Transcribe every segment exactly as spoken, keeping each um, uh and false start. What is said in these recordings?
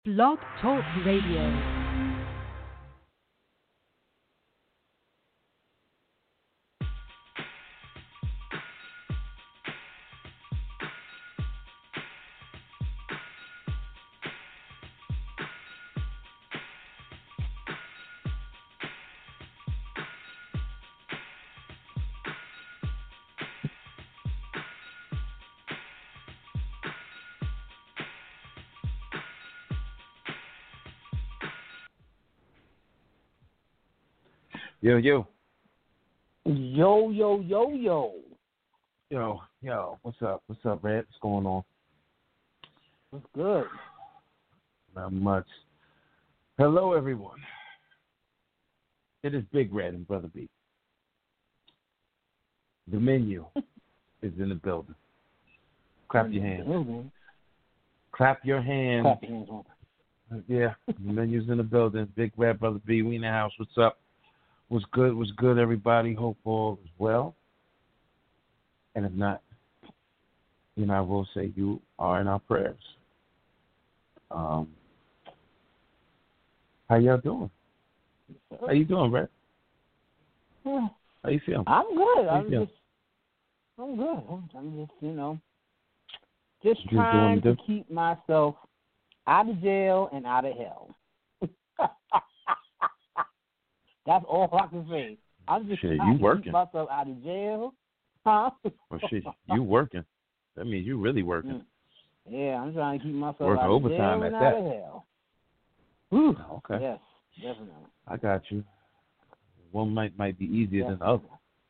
Blog Talk Radio. Yo, yo. Yo, yo, yo, yo. Yo, yo. What's up? What's up, Red? What's going on? What's good? Not much. Hello, everyone. It is Big Red and Brother B. The menu is in the building. Clap your hands. Mm-hmm. Clap your hands. Clap your hands. Yeah, the menu's in the building. Big Red, Brother B. We in the house. What's up? What's good? What's good, everybody? Hope all is well. And if not, you know, I will say you are in our prayers. Um, how y'all doing? How you doing, Brett? Yeah. How you feeling? I'm good. How you I'm feeling? just, I'm good. I'm, I'm just, you know, just Just trying doing to keep myself out of jail and out of hell. That's all I can say. I'm just Shit, trying you to working. keep myself out of jail. Huh? Well, shit, you working. That means you really working. Yeah, I'm trying to keep myself Working out of overtime jail at and that. out of hell. Whew. Okay. Yes, definitely. I got you. One might might be easier Definitely. than the other.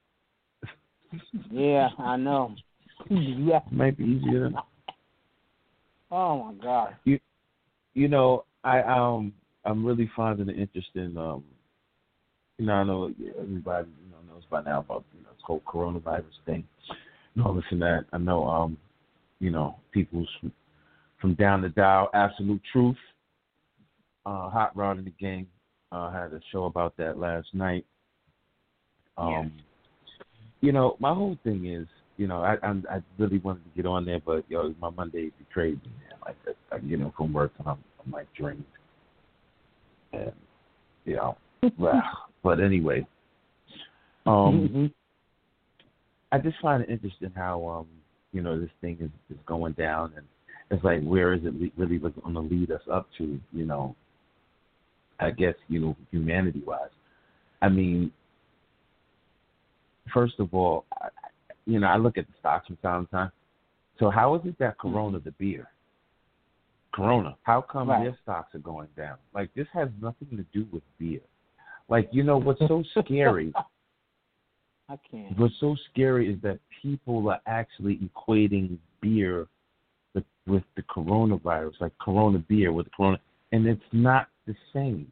Yeah, I know. Yeah. Might be easier than. Oh my God. You, you know, I um, I'm really finding an interest in um, you know, I know everybody you know knows by now about you know this whole coronavirus thing. And all this and that. I know um, you know, people from down the dial, Absolute Truth, uh, Hot Rod in the Gang, uh, had a show about that last night. Um, Yes. You know, my whole thing is, you know, I I, I really wanted to get on there, but yo, my Monday betrayed me, man. Like, I, you know, from work, and I'm, I'm like drained, and you know, well, but anyway, um, Mm-hmm. I just find it interesting how um, you know, this thing is, is going down, and it's like, where is it le- really going to lead us up to? You know, I guess you know, humanity wise. I mean, first of all, I, you know, I look at the stocks from time to time. So how is it that Corona, the beer, Corona, how come Right. their stocks are going down? Like, this has nothing to do with beer. Like, you know, what's so scary, I can't. what's so scary is that people are actually equating beer with, with the coronavirus, like Corona beer with the Corona, and it's not the same.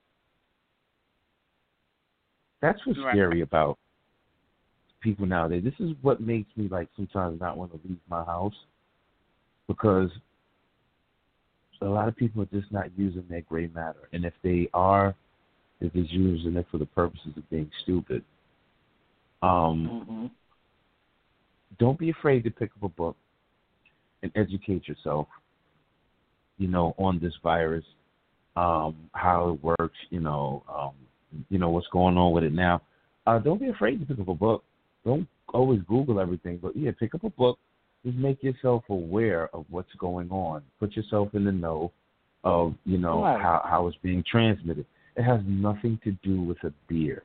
That's what's Right. scary about people nowadays. This is what makes me like sometimes not want to leave my house, because a lot of people are just not using their gray matter, and if they are, they're just using it for the purposes of being stupid. Um, Mm-hmm. don't be afraid to pick up a book and educate yourself, you know, on this virus, um, how it works, you know, um, you know what's going on with it now. Uh, don't be afraid to pick up a book. Don't always Google everything, but yeah, pick up a book. Just make yourself aware of what's going on. Put yourself in the know of, you know, Right. how, how it's being transmitted. It has nothing to do with a beer.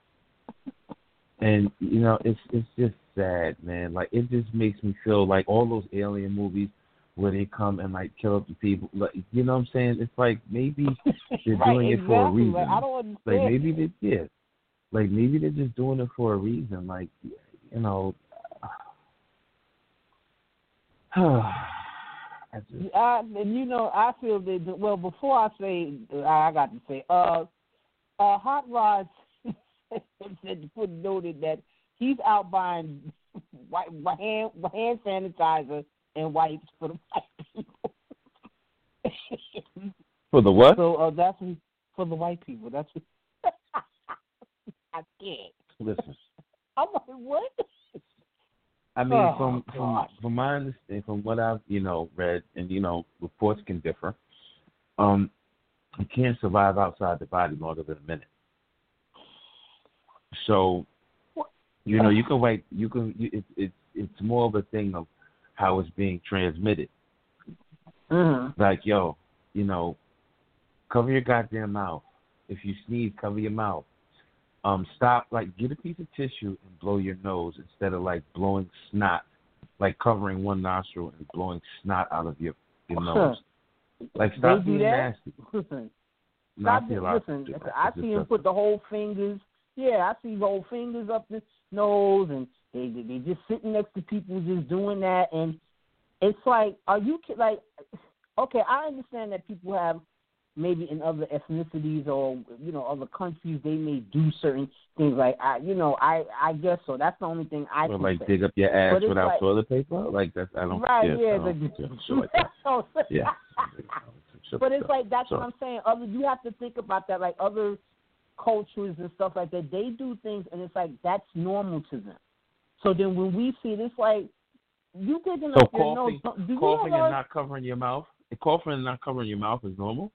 And, you know, it's it's just sad, man. Like, it just makes me feel like all those alien movies where they come and, like, kill up the people. Like, you know what I'm saying? It's like maybe they're Right, doing it for a exactly. reason. Like, I don't understand. Like, maybe they did. Like, maybe they're just doing it for a reason. Like, you know, I just, I, and you know, I feel that. Well, before I say, I got to say, uh, uh, Hot Rod said put noted that he's out buying white, white hand hand sanitizer and wipes for the white people. for the what? So uh, that's for the white people. That's what I can't. Listen, I'm like, what? I mean, Oh, from from God. from my understanding, from what I've you know read, and you know reports can differ. Um, you can't survive outside the body longer than a minute. So, you know, you can wait. You can. You, it, it, it's more of a thing of how it's being transmitted. Mm-hmm. Like, yo, you know, cover your goddamn mouth. If you sneeze, cover your mouth. Um, stop. Like, get a piece of tissue and blow your nose instead of like blowing snot, like covering one nostril and blowing snot out of your your nose. Like, stop they do being that? nasty. Listen, No, I stop see a it. lot of Listen, people do that. I It's see him just- put the whole fingers. Yeah, I see whole fingers up the nose, and they they they just sitting next to people just doing that, and it's like, are you ki- like, okay? I understand that people have maybe in other ethnicities or you know other countries they may do certain things. Like I, you know, I I guess so. That's the only thing I Or can like say. dig up your ass But it's without like- toilet paper? Like that's I don't Right? yeah, Yeah, I don't, the, yeah, shit like that. so- Yeah. But it's like that's So- what I'm saying. Other you have to think about that. Like other cultures and stuff like that, they do things, and it's like that's normal to them. So then when we see this, like you digging So up your nose, coughing, do you coughing realize, and not covering your mouth? Coughing and not covering your mouth is normal?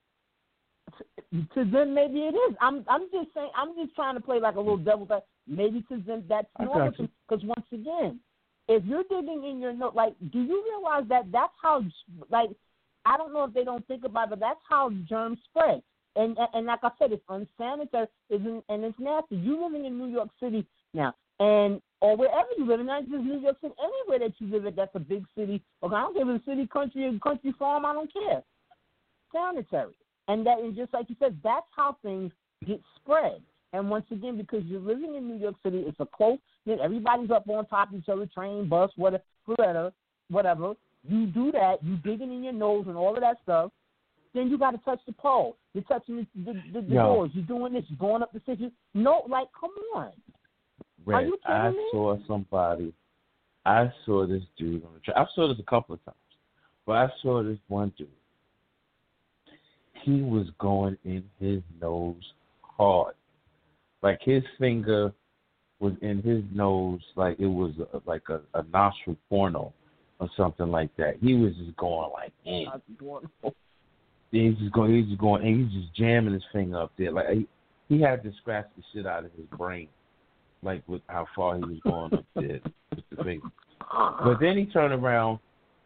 to them maybe it is. I'm I'm just saying. I'm just trying to play like a little devil's advocate. Maybe to them that's I normal. got you. Because once again, if you're digging in your nose, like, do you realize that that's how, like, I don't know if they don't think about it, but that's how germs spread. And and, and like I said, it's unsanitary, isn't, and it's nasty. You living in New York City now, and or wherever you live, not just New York City, anywhere that you live in, that's a big city. Okay, I don't care if it's a city, country, or country farm. I don't care. Sanitary, and that, and just like you said, that's how things get spread. And once again, because you're living in New York City, it's a close. Everybody's up on top of each other, train, bus, whatever, whatever, whatever. You do that, you digging in your nose and all of that stuff. Then you got to touch the pole. You're touching the, the, the, the doors. You're doing this. You're going up the stairs. No, like, come on. Red, Are you kidding I me? saw somebody. I saw this dude on the train. I saw this a couple of times, but I saw this one dude. He was going in his nose hard. Like his finger was in his nose, like it was a, like a, a nostril porno or something like that. He was just going like, eh. He's just going, he's just going, and he's just jamming his finger up there. Like he, he had to scratch the shit out of his brain, like with how far he was going up there with the finger. But then he turned around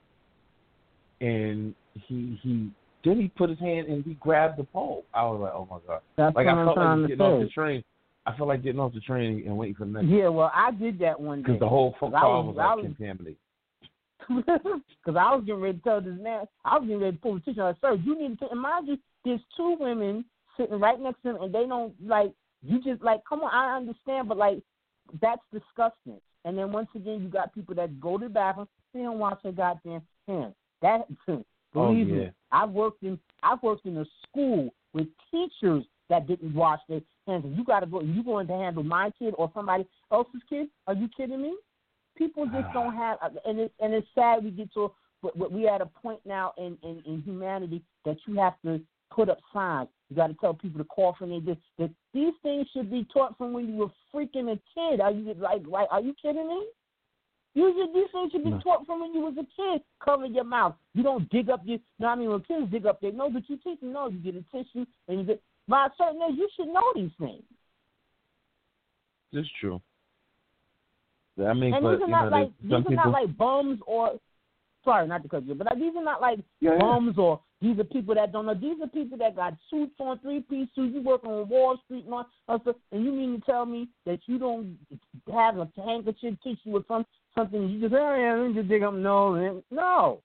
and he he then he put his hand and he grabbed the pole. I was like, oh my god! That's like what I I'm felt trying like to getting off say. the train. I felt like getting off the train and waiting for the next. Yeah, well, I did that one day. Because the whole car was, was, I like was, contaminated. Because I was getting ready to tell this man, I was getting ready to pull the tissue. I said, sir, you need to, and mind you, there's two women sitting right next to him, and they don't, like, you just, like, come on, I understand, but, like, that's disgusting. And then once again, you got people that go to the bathroom, they don't wash their goddamn hands. That, believe Oh, yeah. me, I've worked in, I've worked in a school with teachers that didn't wash their hands. And you got to go, you going to handle my kid or somebody else's kid? Are you kidding me? People just don't have, and it's and it's sad we get to, but we at a point now in, in, in humanity that you have to put up signs. You got to tell people to cough and they just that these things should be taught from when you were freaking a kid. Are you like like Are you kidding me? Usually these things should be No. taught from when you was a kid. Cover your mouth. You don't dig up your. You know what I mean? When kids dig up their nose, but you teach them no. You get a tissue and you get. By a certain age, you should know these things. That's true. I mean, And but these are you not know, like they, these some are people. not like bums or sorry, not to cut you, but like, these are not like Yeah, yeah. bums or these are people that don't know. These are people that got suits on, three piece suits. You working on Wall Street and all that stuff, and you mean to tell me that you don't have a handkerchief tissue or some something? You just oh yeah, let me just dig up no, no.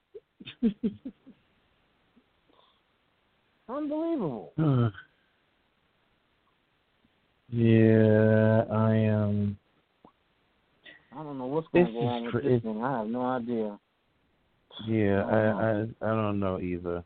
Unbelievable. Yeah, I am. I don't know what's going This to go on is with cr- this it's- thing. I have no idea. Yeah, I I, don't I I don't know either.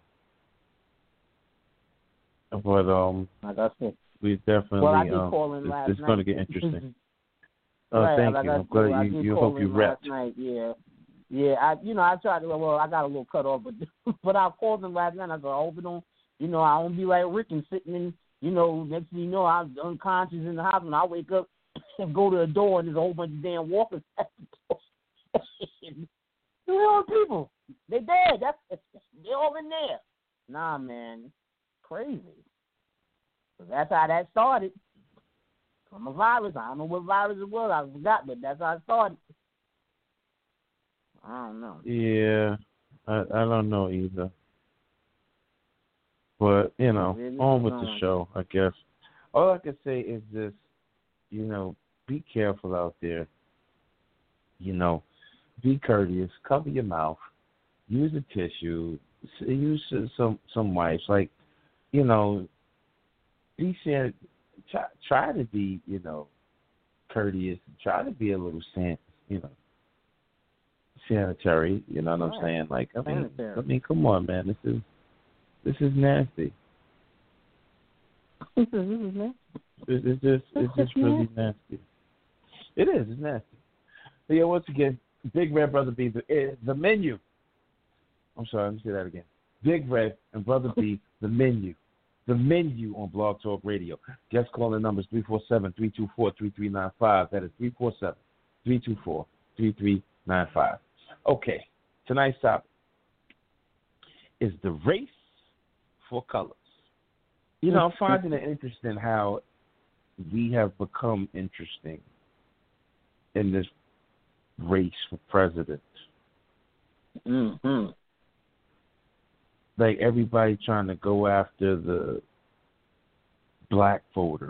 But um, Like I said, we definitely well, I did um, call in it's, last it's night. going to get interesting. Oh, Right, thank like you. I, I'm glad I you did you call hope you in last repped. night. Yeah, yeah. I, you know, I tried to. Well, I got a little cut off, but but I called him last night. I said, I hope it don't. You know, I won't be like Rick and sitting in. You know, next thing you know, I'm unconscious in the hospital. I wake up and go to the door, and there's a whole bunch of damn walkers at the door. They're all people. They dead. That's they're all in there. Nah, man, crazy. So that's how that started. From a virus. I don't know what virus it was. I forgot, but that's how it started. I don't know. Yeah, I I don't know either. But you know, really on with the on. show, I guess. All I can say is this: you know, be careful out there. You know, be courteous. Cover your mouth. Use a tissue. Use some some wipes. Like, you know, be san- try, try to be, you know, courteous. Try to be a little san, you know, sanitary. You know what Right. I'm saying? Like, I mean, Sanitary. I mean, come on, man. This is this is nasty. This is this is nasty. It's, it's just it's just really nasty. It is. It's nasty. So yeah, once again, Big Red, Brother B, the, eh, the menu. I'm sorry, let me say that again. Big Red and Brother B, the menu. The menu on Blog Talk Radio. Guest calling numbers three four seven, three two four, three three nine five. That is three four seven, three two four, three three nine five. Okay, tonight's topic is the race for colors. You know, I'm finding it interesting how we have become interesting in this race for president. Mm-hmm. Like everybody trying to go after the black voters,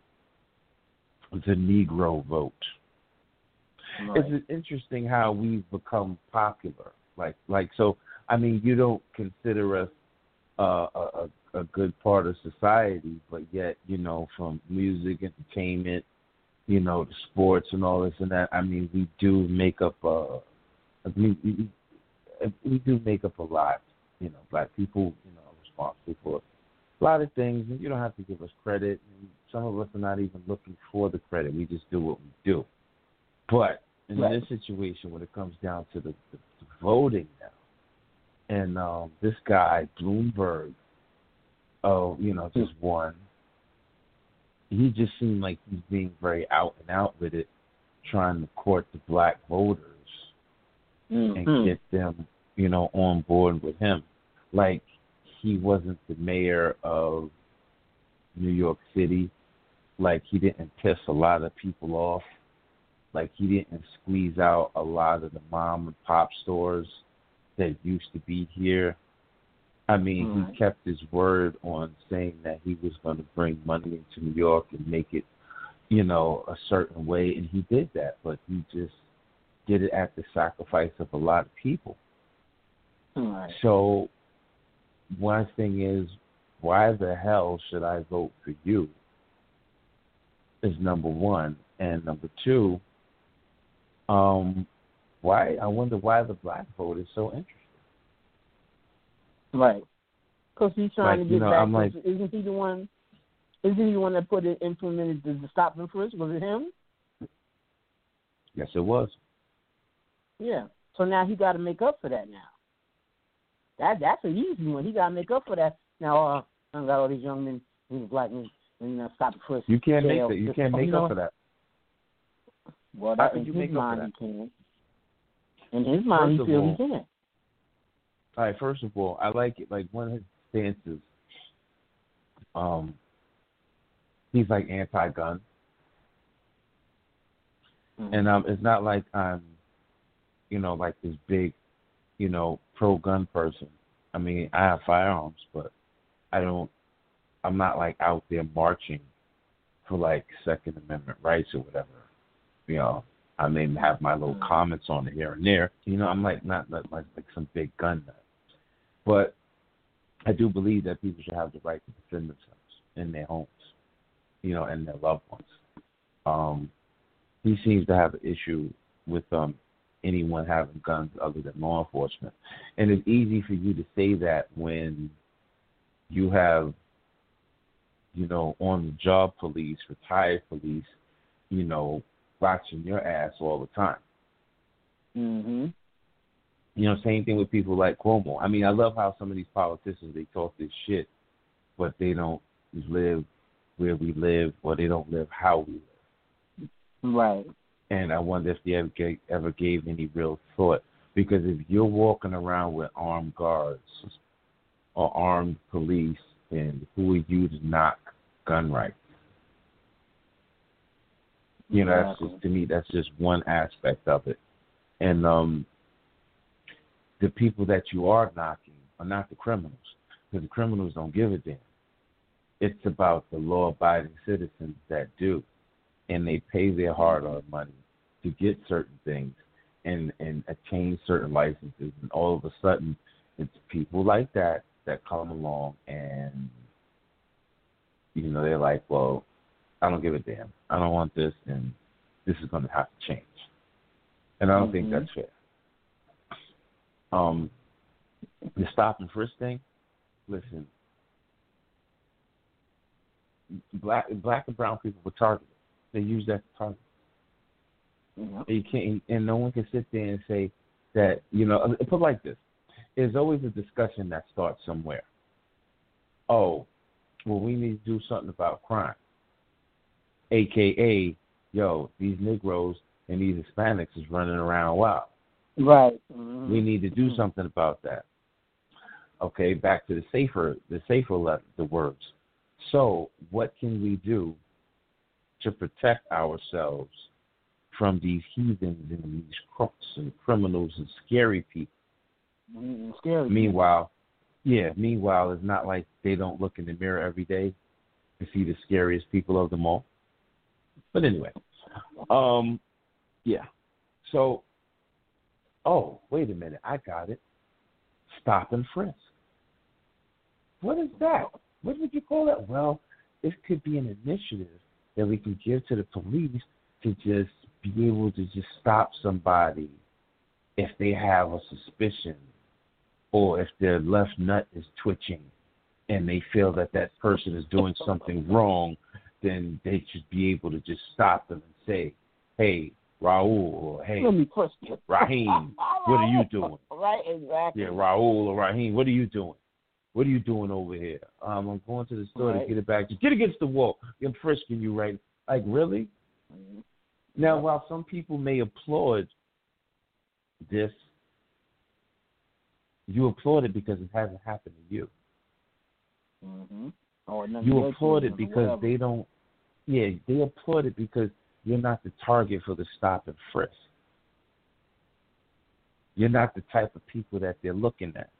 the Negro vote. Right. It's interesting how we've become popular. Like, like so. I mean, you don't consider us uh, a, a, a good part of society, but yet, you know, from music, entertainment, you know, the sports and all this and that. I mean, we do make up. Uh, we, we, we do make up a lot. You know, black people, you know, are responsible for a lot of things, and you don't have to give us credit. And some of us are not even looking for the credit. We just do what we do. But in right. this situation, when it comes down to the, the, the voting now, and um, this guy Bloomberg, oh, you know, just won. He just seemed like he's being very out and out with it, trying to court the black voters mm-hmm. and get them, you know, on board with him. Like he wasn't the mayor of New York City. Like he didn't piss a lot of people off. Like he didn't squeeze out a lot of the mom and pop stores that used to be here. I mean, mm-hmm. he kept his word on saying that he was going to bring money into New York and make it, you know, a certain way, and he did that. But he just did it at the sacrifice of a lot of people. Right. So one thing is, why the hell should I vote for you? Is number one, and number two, um, why? I wonder why the black vote is so interesting. Right, because he's trying like, to get you know, back. I'm like, isn't he the one? Isn't he the one that put it implemented to stop him first? Was it him? Yes, it was. Yeah. So now he got to make up for that now. That that's an easy one. He got to make up for that. Now, uh, I got all these young men, these black men, and uh, stop first. You can't jail. make that. You can't make you know, up for that. Well, How that, can in you his make mind, up for he can. In his mind, First he feels all, he can. All right. First of all, I like it. Like one of his stances. Um, he's like anti-gun, mm-hmm. and um, it's not like I'm, you know, like this big, you know, pro-gun person. I mean, I have firearms, but I don't. I'm not like out there marching for like Second Amendment rights or whatever. You know, I may have my little mm-hmm. comments on it here and there. You know, I'm like not, not like like some big gun nut, but I do believe that people should have the right to defend themselves in their homes, you know, and their loved ones. Um, he seems to have an issue with um, anyone having guns other than law enforcement. And it's easy for you to say that when you have, you know, on-the-job police, retired police, you know, watching your ass all the time. Mm-hmm. You know, same thing with people like Cuomo. I mean, I love how some of these politicians, they talk this shit, but they don't live where we live, or they don't live how we live. Right. And I wonder if they ever gave, ever gave any real thought. Because if you're walking around with armed guards, or armed police, and who are you to knock gun rights? You know, that's just, to me, that's just one aspect of it. And um, the people that you are knocking are not the criminals, because the criminals don't give a damn. It's about the law-abiding citizens that do, and they pay their hard-earned money to get certain things and, and attain certain licenses, and all of a sudden it's people like that that come along and, you know, they're like, well, I don't give a damn. I don't want this, and this is going to have to change. And I don't mm-hmm. think that's fair. Um, the stop and frisk thing, listen, black black and brown people were targeted. They use that to target. Mm-hmm. You can't, and no one can sit there and say that, you know, put it like this. There's always a discussion that starts somewhere. Oh, well, we need to do something about crime. A K A, yo, these Negroes and these Hispanics is running around wild. Right. Mm-hmm. We need to do mm-hmm. something about that. Okay, back to the safer, the safer letter, the words. So, what can we do to protect ourselves from these heathens and these crooks and criminals and scary people? Mm-hmm. Scary. Meanwhile, yeah. Meanwhile, it's not like they don't look in the mirror every day to see the scariest people of them all. But anyway, um, yeah. So, oh, wait a minute, I got it. Stop and frisk. What is that? What would you call that? Well, this could be an initiative that we can give to the police to just be able to just stop somebody if they have a suspicion or if their left nut is twitching and they feel that that person is doing something wrong, then they should be able to just stop them and say, hey, Raul, or hey, Raheem, what are you doing? Right, exactly. Yeah, Raul or Raheem, what are you doing? What are you doing over here? Um, I'm going to the store right. to get it back. Just get against the wall. I'm frisking you right. Like, really? Mm-hmm. Now, while some people may applaud this, you applaud it because it hasn't happened to you. Mm-hmm. Or you applaud it because whatever. they don't, yeah, they applaud it because you're not the target for the stop and frisk. You're not the type of people that they're looking at.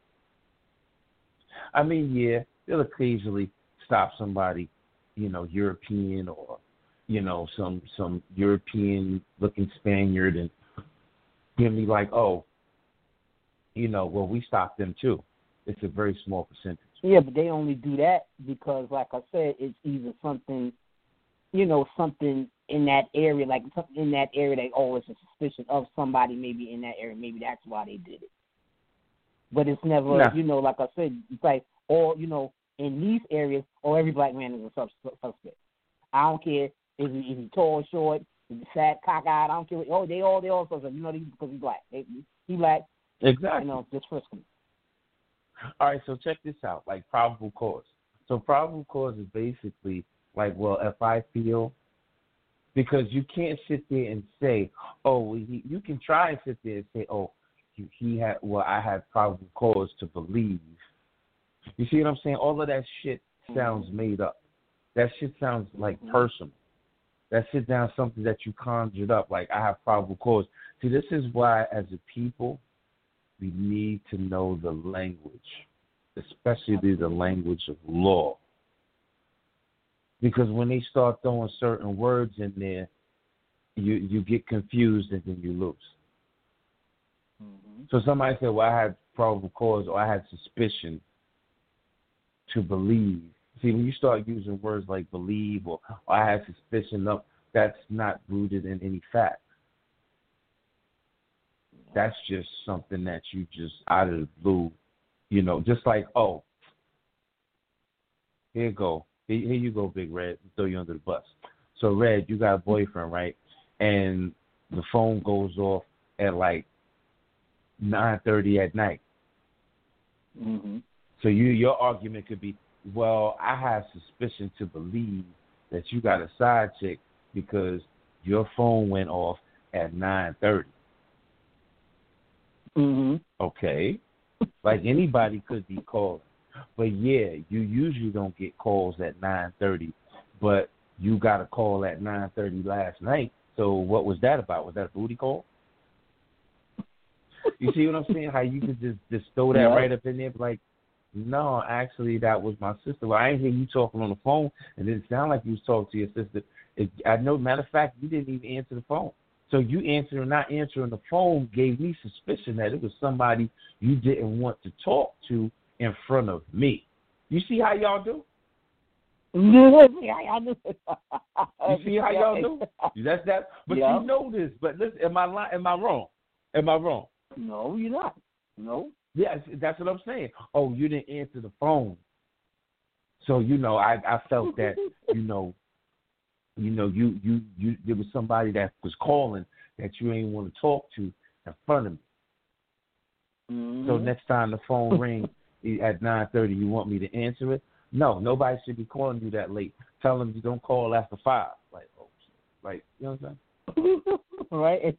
I mean, yeah, they'll occasionally stop somebody, you know, European or, you know, some some European-looking Spaniard and give me like, oh, you know, well, we stopped them too. It's a very small percentage. Yeah, but they only do that because, like I said, it's either something, you know, something in that area, like something in that area that, oh, it's a suspicion of somebody maybe in that area. Maybe that's why they did it. But it's never, no. you know, like I said, it's like, all, you know, in these areas, oh, every black man is a suspect. I don't care if he, if he tall, short, if he fat, cockeyed, I don't care. What, oh, they all, they all suspect. You know, because he's black. They, he black. Exactly. You know, just frisk him. All right, so check this out, like probable cause. So probable cause is basically like, well, if I feel, because you can't sit there and say, oh, he, you can try and sit there and say, oh, he, he had, well, I had probable cause to believe. You see what I'm saying? All of that shit sounds made up. That shit sounds like personal. That shit sounds something that you conjured up, like I have probable cause. See, this is why, as a people, we need to know the language, especially the language of law. Because when they start throwing certain words in there, you, you get confused and then you lose. Mm-hmm. So somebody said, well, I had probable cause or I had suspicion to believe. See, when you start using words like believe or, or I had suspicion of, that's not rooted in any fact. That's just something that you just out of the blue, you know, just like, oh, here you go. Here, here you go, Big Red. Throw you under the bus. So, Red, you got a boyfriend, right? And the phone goes off at like nine thirty at night. Mm-hmm. So you, your argument could be, well, I have suspicion to believe that you got a side chick because your phone went off at nine thirty. Mm-hmm. Okay. Like anybody could be called But yeah, you usually don't get calls at nine thirty, but you got a call at nine thirty last night. So what was that about? Was that a booty call? You see what I'm saying? How you could just, just throw that Yeah. right up in there, like, no, actually, that was my sister. Well, I didn't hear you talking on the phone, and it didn't sound like you was talking to your sister. It, I know, matter of fact, you didn't even answer the phone. So you answering, not answering the phone gave me suspicion that it was somebody you didn't want to talk to in front of me. You see how y'all do? Yeah, I do. You see how y'all do? That's that. But Yeah. you know this. But listen, am I li- am I wrong? Am I wrong? No, you're not. No. Yes, that's what I'm saying. Oh, you didn't answer the phone. So, you know, I, I felt that, you know, you know, you, you, you there was somebody that was calling that you ain't want to talk to in front of me. Mm-hmm. So next time the phone rings at nine thirty, you want me to answer it? No, nobody should be calling you that late. Tell them you don't call after five. Like, oh, like, you know what I'm saying? Right. It's,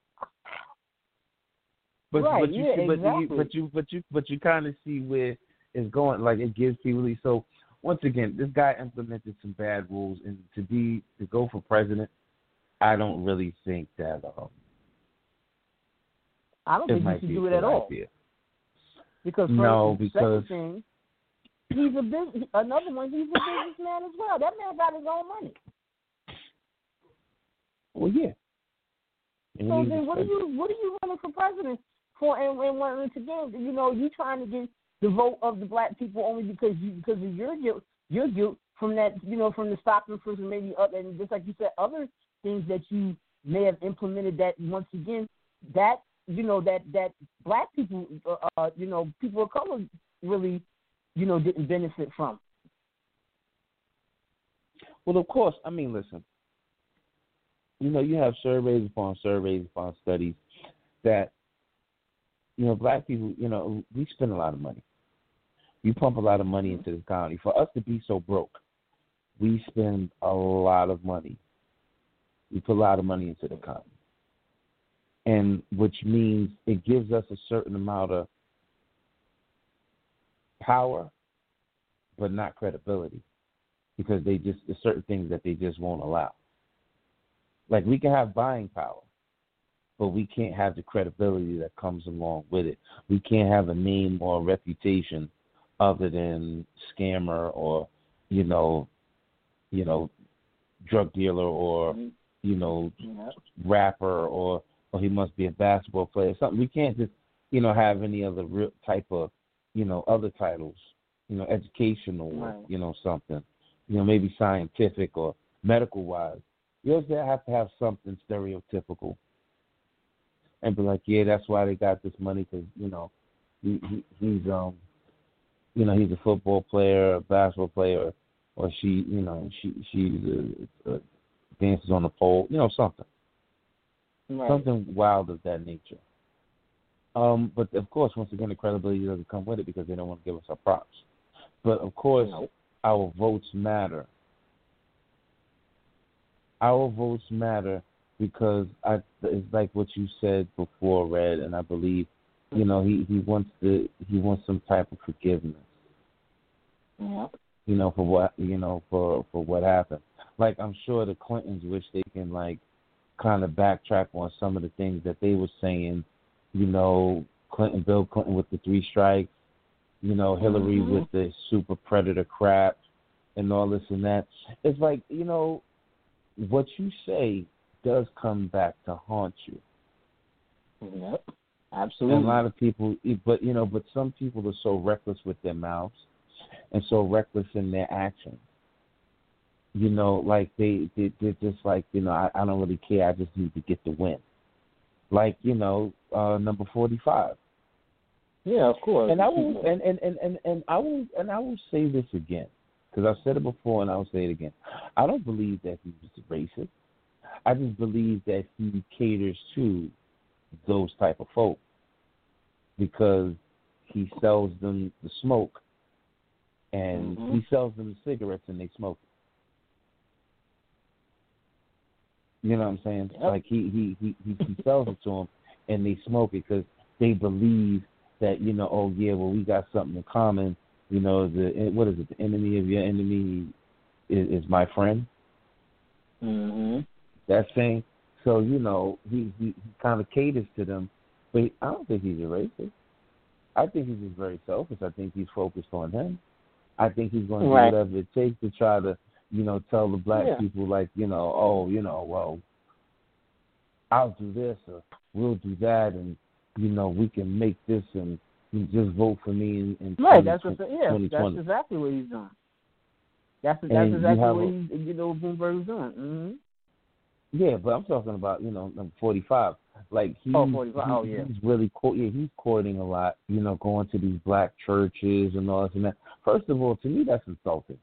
But, right. but you Yeah, see, but exactly. you, but you, but you, but you kind of see where it's going. Like it gives people. So once again, this guy implemented some bad rules, and to be to go for president, I don't really think that. Um, I don't it think you might should be do a it at good all. idea. Because first, No, the because- second thing, he's a bus- another one. He's a businessman as well. That man got his own money. Well, yeah. And So he's then, what are a- you what are you running for president for? And, and once again, you know, you trying to get the vote of the black people only because you because of your guilt, your guilt from that, you know, from the Stockton prison, maybe other, and just like you said, other things that you may have implemented. That once again, that you know that that black people, uh, uh, you know, people of color really, you know, didn't benefit from. Well, of course. I mean, listen. You know, you have surveys upon surveys upon studies that, you know, black people, you know, we spend a lot of money. We pump a lot of money into this economy. For us to be so broke, we spend a lot of money. We put a lot of money into the economy. And which means it gives us a certain amount of power, but not credibility. Because they just, there's certain things that they just won't allow. Like, we can have buying power, but we can't have the credibility that comes along with it. We can't have a name or a reputation other than scammer or, you know, you know, drug dealer or, you know, Yeah. rapper or, or he must be a basketball player. Something we can't just, you know, have any other real type of, you know, other titles, you know, educational, Right. or, you know, something, you know, maybe scientific or medical wise. You always have to have something stereotypical and be like, yeah, that's why they got this money because, you know, he, he, he's, um, you know, he's a football player, a basketball player, or she, you know, she she uh, uh, dances on the pole, you know, something. Right. Something wild of that nature. Um, but, of course, once again, the credibility doesn't come with it because they don't want to give us our props. But, of course, No. our votes matter. Our votes matter because I, it's like what you said before, Red, and I believe, you know, he, he wants the he wants some type of forgiveness. Yeah. You know, for what you know, for for what happened. Like, I'm sure the Clintons wish they can like kind of backtrack on some of the things that they were saying. You know, Clinton, Bill Clinton with the three strikes. You know, Hillary Mm-hmm. with the super predator crap and all this and that. It's like, you know, what you say does come back to haunt you. Yep. Absolutely. And a lot of people, but you know, but some people are so reckless with their mouths and so reckless in their actions. You know, like they, they they're just like, you know, I, I don't really care. I just need to get the win. Like, you know, uh, number forty-five. Yeah, of course. And I will, and, and, and, and, and I will, and I will say this again, because I've said it before, and I will say it again. I don't believe that he was racist. I just believe that he caters to those type of folk because he sells them the smoke, and Mhm. he sells them the cigarettes, and they smoke it. You know what I'm saying? Yep. Like he he, he, he he sells it to them, and they smoke it because they believe that, you know, oh yeah, well we got something in common, You know, the what is it? The enemy of your enemy is, is my friend. Mm-hmm. That saying. So you know, he he, he kind of caters to them, but I don't think he's a racist. I think he's just very selfish. I think he's focused on him. I think he's going to right. do whatever it takes to try to, you know, tell the black yeah. people, like, you know, oh, you know, well, I'll do this or we'll do that, and you know, we can make this, and you just vote for me in, in right. That's what, yeah. twenty twenty. That's exactly what he's doing. That's that's and exactly what a, he's, you know, Bloomberg's doing. Mm-hmm. Yeah, but I'm talking about, you know, number forty-five. Like he, oh, forty-five. he oh yeah, he's really court, yeah, he's courting a lot. You know, going to these black churches and all this and that. First of all, to me, that's insulting.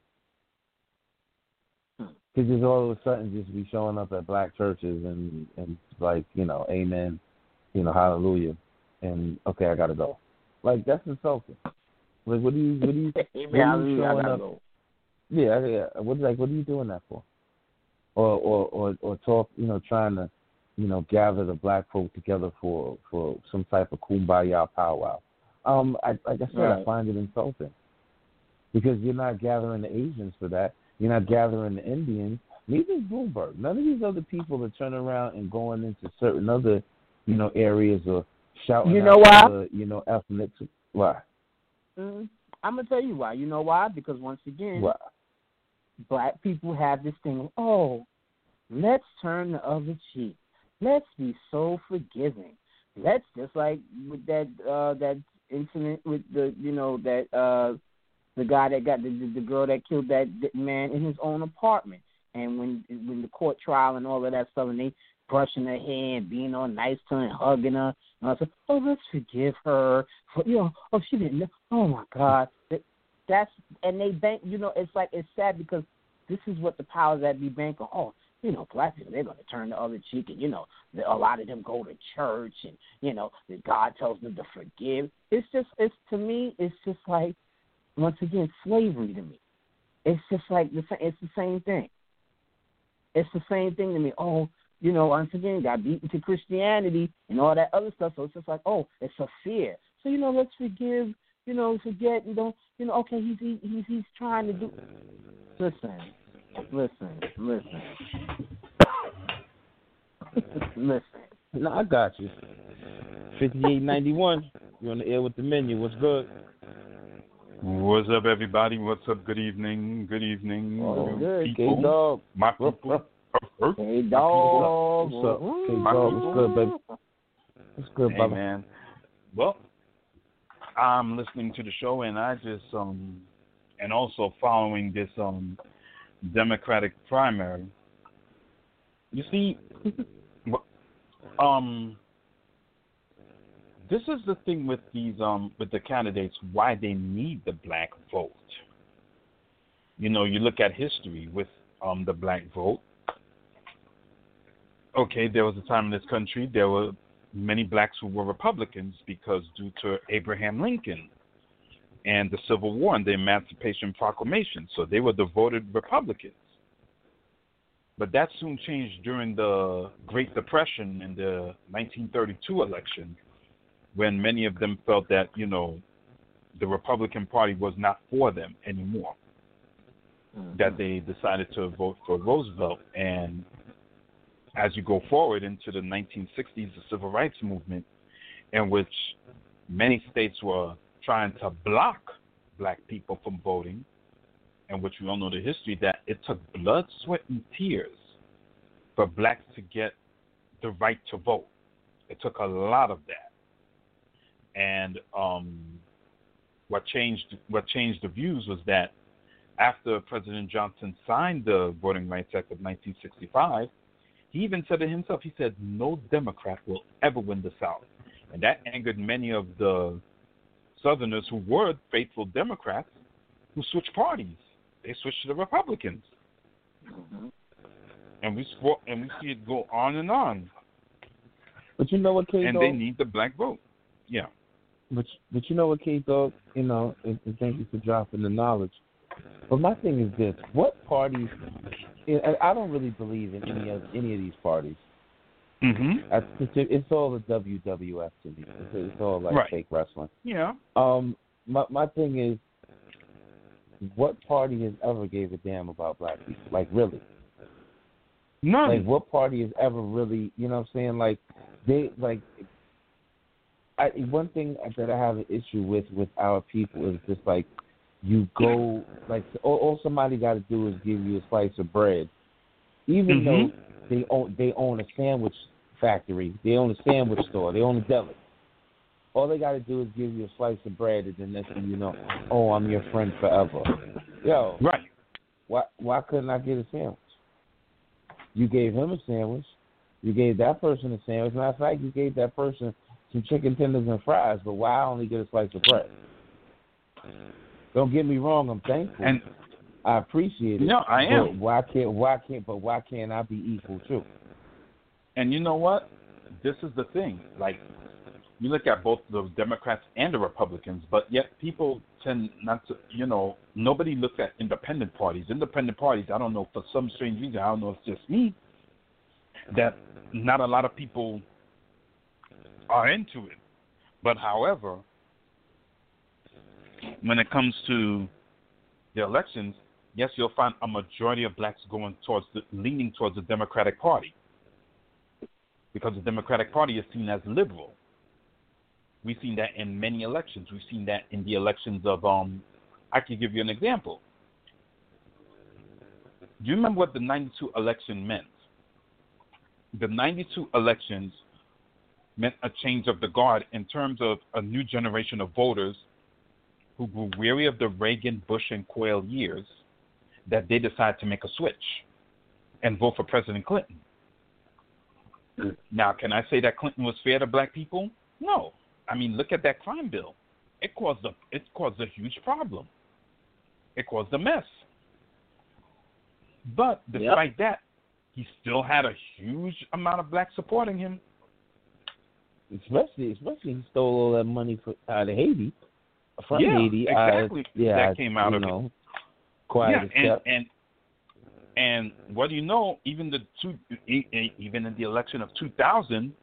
Because hmm. just all of a sudden just be showing up at black churches and and like, you know, amen, you know, hallelujah, and okay, I gotta go. Like that's insulting. Like what do you what do you, what are you showing up? Go. Yeah, yeah. What like what are you doing that for? Or, or, or, or talk, you know, trying to, you know, gather the black folk together for, for some type of kumbaya powwow. Um, I, like I said, right. I find it insulting because you're not gathering the Asians for that. You're not gathering the Indians. Neither is Bloomberg. None of these other people are turning around and going into certain other, you know, areas or shouting you know out why? other, you know, ethnic. Why? Mm, I'm gonna tell you why. You know why? Because once again. Why? Black people have this thing, oh, let's turn the other cheek. Let's be so forgiving. Let's just like with that uh, that incident with the you know that uh, the guy that got the, the the girl that killed that man in his own apartment. And when when the court trial and all of that stuff, and they brushing her hair and being all nice to her and hugging her, and I said, oh, let's forgive her for you know, oh she didn't know. Oh my God. That's and they bank. You know, it's like it's sad because this is what the powers that be bank on. Oh, you know, black people, they're going to turn the other cheek, and you know, a lot of them go to church, and you know, that God tells them to forgive. It's just, it's to me, it's just like once again slavery to me. It's just like the it's the same thing. It's the same thing to me. Oh, you know, once again, got beaten to Christianity and all that other stuff. So it's just like, oh, it's a fear. So you know, let's forgive. You know, forget, you know, you know, okay, he's he, he's he's trying to do. Listen, listen, listen, listen. No, I got you. Fifty-eight ninety-one. You're on the air with the menu. What's good? What's up, everybody? What's up? Good evening. Good evening. Oh, good. People. K-Dog. My people. Hey, dog. What's up? K-Dog. What's good, baby? What's good, hey, brother? Man. Well, I'm listening to the show, and I just um, and also following this um, Democratic primary. You see, um, this is the thing with these um, with the candidates. Why they need the black vote. You know, you look at history with um, the black vote. Okay, there was a time in this country there were many blacks who were Republicans because due to Abraham Lincoln and the Civil War and the Emancipation Proclamation. So they were devoted Republicans. But that soon changed during the Great Depression in the nineteen thirty-two election when many of them felt that, you know, the Republican Party was not for them anymore. Mm-hmm. That they decided to vote for Roosevelt. And as you go forward into the nineteen sixties, the Civil Rights Movement, in which many states were trying to block black people from voting, in which we all know the history, that it took blood, sweat, and tears for blacks to get the right to vote. It took a lot of that. And um, what changed what changed the views was that after President Johnson signed the Voting Rights Act of nineteen sixty-five, he even said it himself. He said, no Democrat will ever win the South. And that angered many of the Southerners who were faithful Democrats who switched parties. They switched to the Republicans. Mm-hmm. And we and we see it go on and on. But you know what, K-Dog? And they need the black vote. Yeah. But but you know what, K-Dog? You know, and, and thank you for dropping the knowledge. But my thing is this: what parties? I don't really believe in any of any of these parties. Mm-hmm. I, it's all the W W F to me. It's, it's all like right. fake wrestling. Yeah. Um. My my thing is, what party has ever gave a damn about black people? Like, really? None. Like, what party has ever really, you know what I'm saying? Like, they, like, I, one thing that I have an issue with with our people is just, like, you go, like, all, all somebody got to do is give you a slice of bread. Even mm-hmm. though they own, they own a sandwich factory, they own a sandwich store, they own a deli. All they got to do is give you a slice of bread, and then next thing you know, oh, I'm your friend forever. Yo, right. why why couldn't I get a sandwich? You gave him a sandwich. You gave that person a sandwich. Matter of fact, you gave that person some chicken tenders and fries, but why I only get a slice of bread? Don't get me wrong, I'm thankful. And I appreciate it. No, I am. But why can't why can't but why can't I be equal too? And you know what? This is the thing. Like, you look at both the Democrats and the Republicans, but yet people tend not to, you know, nobody looks at independent parties. Independent parties, I don't know, for some strange reason, I don't know if it's just me, that not a lot of people are into it. But however, when it comes to the elections, yes, you'll find a majority of blacks going towards the, leaning towards the Democratic Party, because the Democratic Party is seen as liberal. We've seen that in many elections. We've seen that in the elections of, um, I can give you an example. Do you remember what the ninety-two election meant? The ninety-two elections meant a change of the guard in terms of a new generation of voters who grew weary of the Reagan, Bush, and Quayle years, that they decided to make a switch and vote for President Clinton. Now, can I say that Clinton was fair to black people? No. I mean, look at that crime bill. It caused a it caused a huge problem. It caused a mess. But despite yep. that, he still had a huge amount of blacks supporting him. Especially, especially he stole all that money for, out of Haiti, from yeah, Haiti. Exactly. Uh, yeah, that came out you of know, it. Quiet yeah, and, and and what do you know? Even the two, even in the election of two thousand.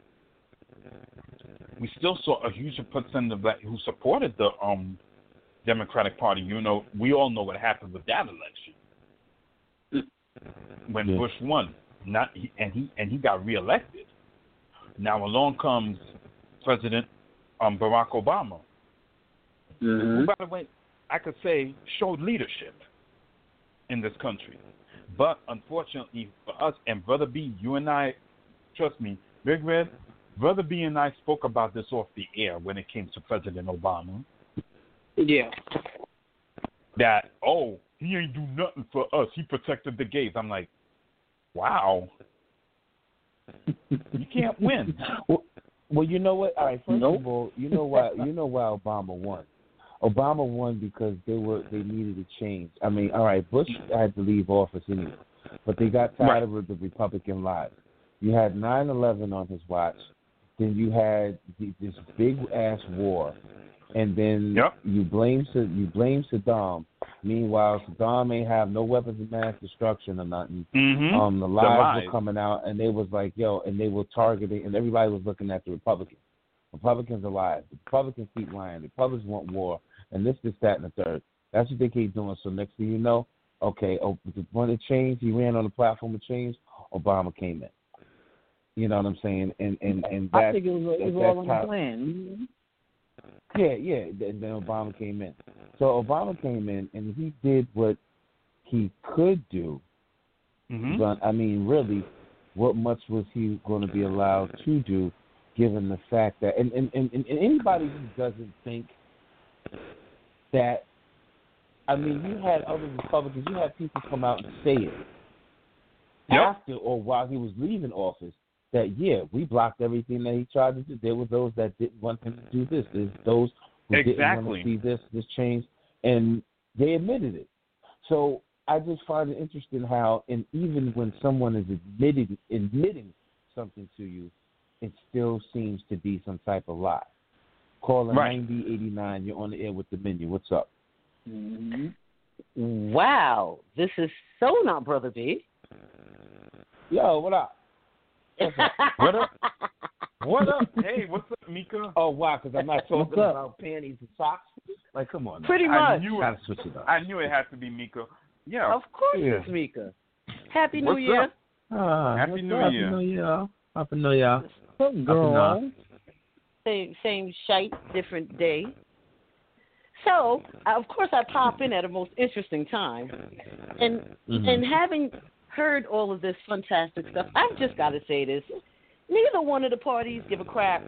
We still saw a huge percent of black who supported the um, Democratic Party. You know, we all know what happened with that election when yeah. Bush won, not and he and he got reelected. Now along comes President um, Barack Obama, mm-hmm. who, by the way, I could say showed leadership in this country, but unfortunately for us, and Brother B, you and I, trust me, Big Red. Brother B and I spoke about this off the air when it came to President Obama. Yeah. That, oh, he ain't do nothing for us. He protected the gays. I'm like, wow. You can't win. Well, well, you know what? All right, first nope. of all, you know why you know why Obama won. Obama won because they were they needed a change. I mean, all right, Bush had to leave office anyway, but they got tired right. of the Republican lies. You had nine eleven on his watch. Then you had the, this big ass war, and then yep. you blame you blame Saddam. Meanwhile, Saddam ain't have no weapons of mass destruction or nothing. Mm-hmm. Um, the lies, the lies were coming out, and they was like, yo, and they were targeting, and everybody was looking at the Republicans. Republicans are lies. The Republicans keep lying. The Republicans want war, and this, this, that, and the third. That's what they keep doing. So next thing you know, okay, oh, when it changed, he ran on the platform of change. Obama came in. You know what I'm saying? And and and that, I think it was, it was all in how, the plan. Yeah, yeah. Then, then Obama came in. So Obama came in, and he did what he could do. Mm-hmm. But I mean, really, what much was he going to be allowed to do, given the fact that, and and, and, and anybody who doesn't think that, I mean, you had other Republicans, you had people come out and say it yep. after or while he was leaving office. That, yeah, we blocked everything that he tried to do. There were those that didn't want him to do this. There's those who exactly. didn't want to see this, this change, and they admitted it. So I just find it interesting how, and even when someone is admitting, admitting something to you, it still seems to be some type of lie. Caller right. ninety eighty-nine, you're on the air with the menu. What's up? Mm-hmm. Wow, this is so not Brother B. Yo, what up? What up? What up? Hey, what's up, Mika? Oh, wow, because I'm not talking What's up? about panties and socks? Like, come on. Pretty I much. knew it. Gotta switch it up. I knew it had to be Mika. Yeah. Of course Yeah. it's Mika. Happy New What's Year. up? Ah, Happy what's New up? Year. Happy New Year. Happy New Year. What's up, girl? Same, same shite, different day. So, I- of course, I pop in at a most interesting time. And Mhm. and having heard all of this fantastic stuff, I've just got to say this. Neither one of the parties give a crap.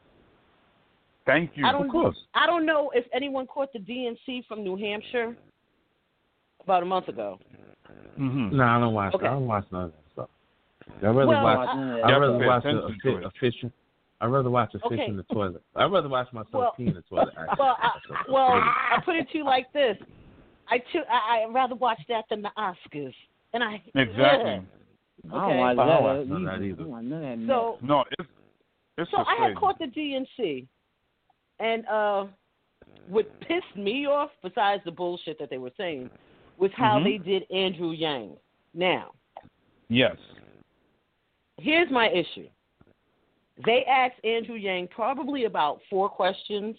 Thank you. I don't, Of course. I don't know if anyone caught the D N C from New Hampshire about a month ago. Mm-hmm. No, I don't watch. Okay. I don't watch none of that stuff. I'd rather Well, watch. I- I'd You have rather to pay watch a, a, attention fi- to it. a fish. I'd rather watch a fish Okay. in the toilet. I'd rather watch myself Well- pee in the toilet. Actually. Well, I, well, I put it to you like this: I cho- I I'd rather watch that than the Oscars, and I Exactly. I don't Okay. watch I don't that. watch none of either. that either. I don't watch none of that So No, it's it's so just I crazy. had caught the D N C, and uh, what pissed me off, besides the bullshit that they were saying, was how Mhm. they did Andrew Yang. Now, Yes. here's my issue. They asked Andrew Yang probably about four questions,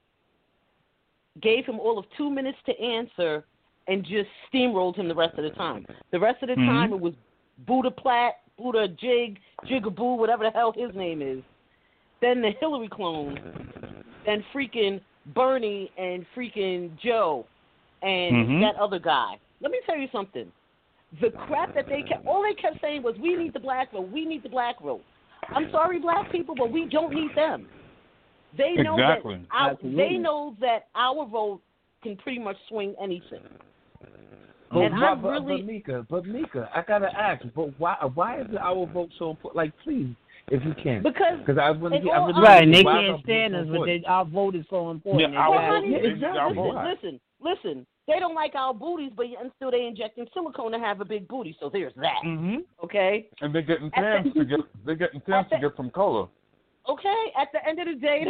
gave him all of two minutes to answer, and just steamrolled him the rest of the time. The rest of the Mhm. time, it was Buddha Platt, Buddha Jig, Jigaboo, whatever the hell his name is. Then the Hillary clone, then freaking Bernie and freaking Joe and Mhm. that other guy. Let me tell you something. The crap that they kept, all they kept saying was, we need the black vote, we need the black vote. I'm sorry, black people, but we don't need them. They know Exactly. that our, Absolutely. they know that our vote can pretty much swing anything. But, And why- I'm but, really- but Mika, but Mika, I gotta ask, but why? Why is our vote so important? Like, please, if you can, Because because I wouldn't. in I all really Right, and they why is our can't vote stand so us, but important? they, our vote is so important. Yeah, our They well, gotta- honey, vote. listen, Exactly. listen, Why? listen, listen. They don't like our booties, but and still they injecting silicone to have a big booty. So there's that. Mm-hmm. Okay. And they're getting At the- tans to get they're getting tans to the- get some color. Okay. At the end of the day,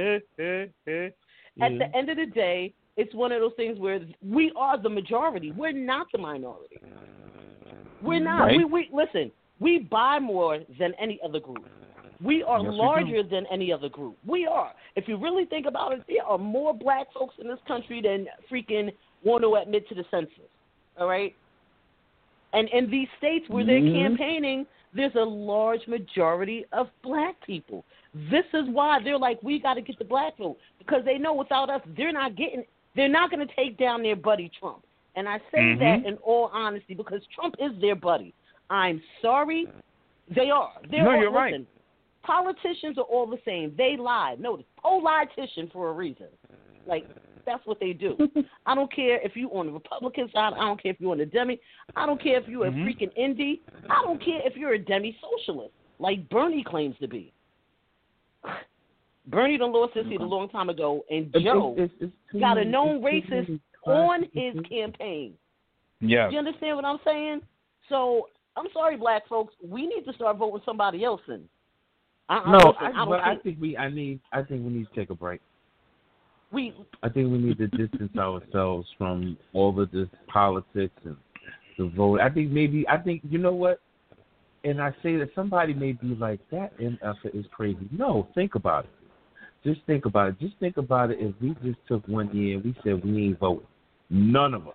at the end of the day, it's one of those things where we are the majority. We're not the minority. We're not. Right. We we listen. We buy more than any other group. We are Yes, we do. larger than any other group. We are. If you really think about it, there are more black folks in this country than freaking want to admit to the census. All right? And in these states where they're Mhm. campaigning, there's a large majority of black people. This is why they're like, we got to get the black vote, because they know without us, they're not getting, they're not going to take down their buddy Trump. And I say Mhm. that in all honesty because Trump is their buddy. I'm sorry, they are. They're No, all, you're right. listen, politicians are all the same. They lie. Notice, politician for a reason. Like, that's what they do. I don't care if you're on the Republican side. I don't care if you're on the Demi. I don't care if you're Mhm. a freaking indie. I don't care if you're a demi-socialist, like Bernie claims to be. Bernie done lost his seat a long time ago, and It's- Joe it's- it's too got a many- known it's too racist many on classes. his campaign. Yes. You understand what I'm saying? So, I'm sorry, black folks. We need to start voting somebody else in. I, No, listen, I, I don't but I think think we. I need. I think we need to take a break. we. I think we need to distance ourselves from all of this politics and the vote. I think maybe. I think you know what. And I say that somebody may be like, that M F is crazy. No, think about it. Just think about it. Just think about it. If we just took one year and we said we ain't voting, none of us.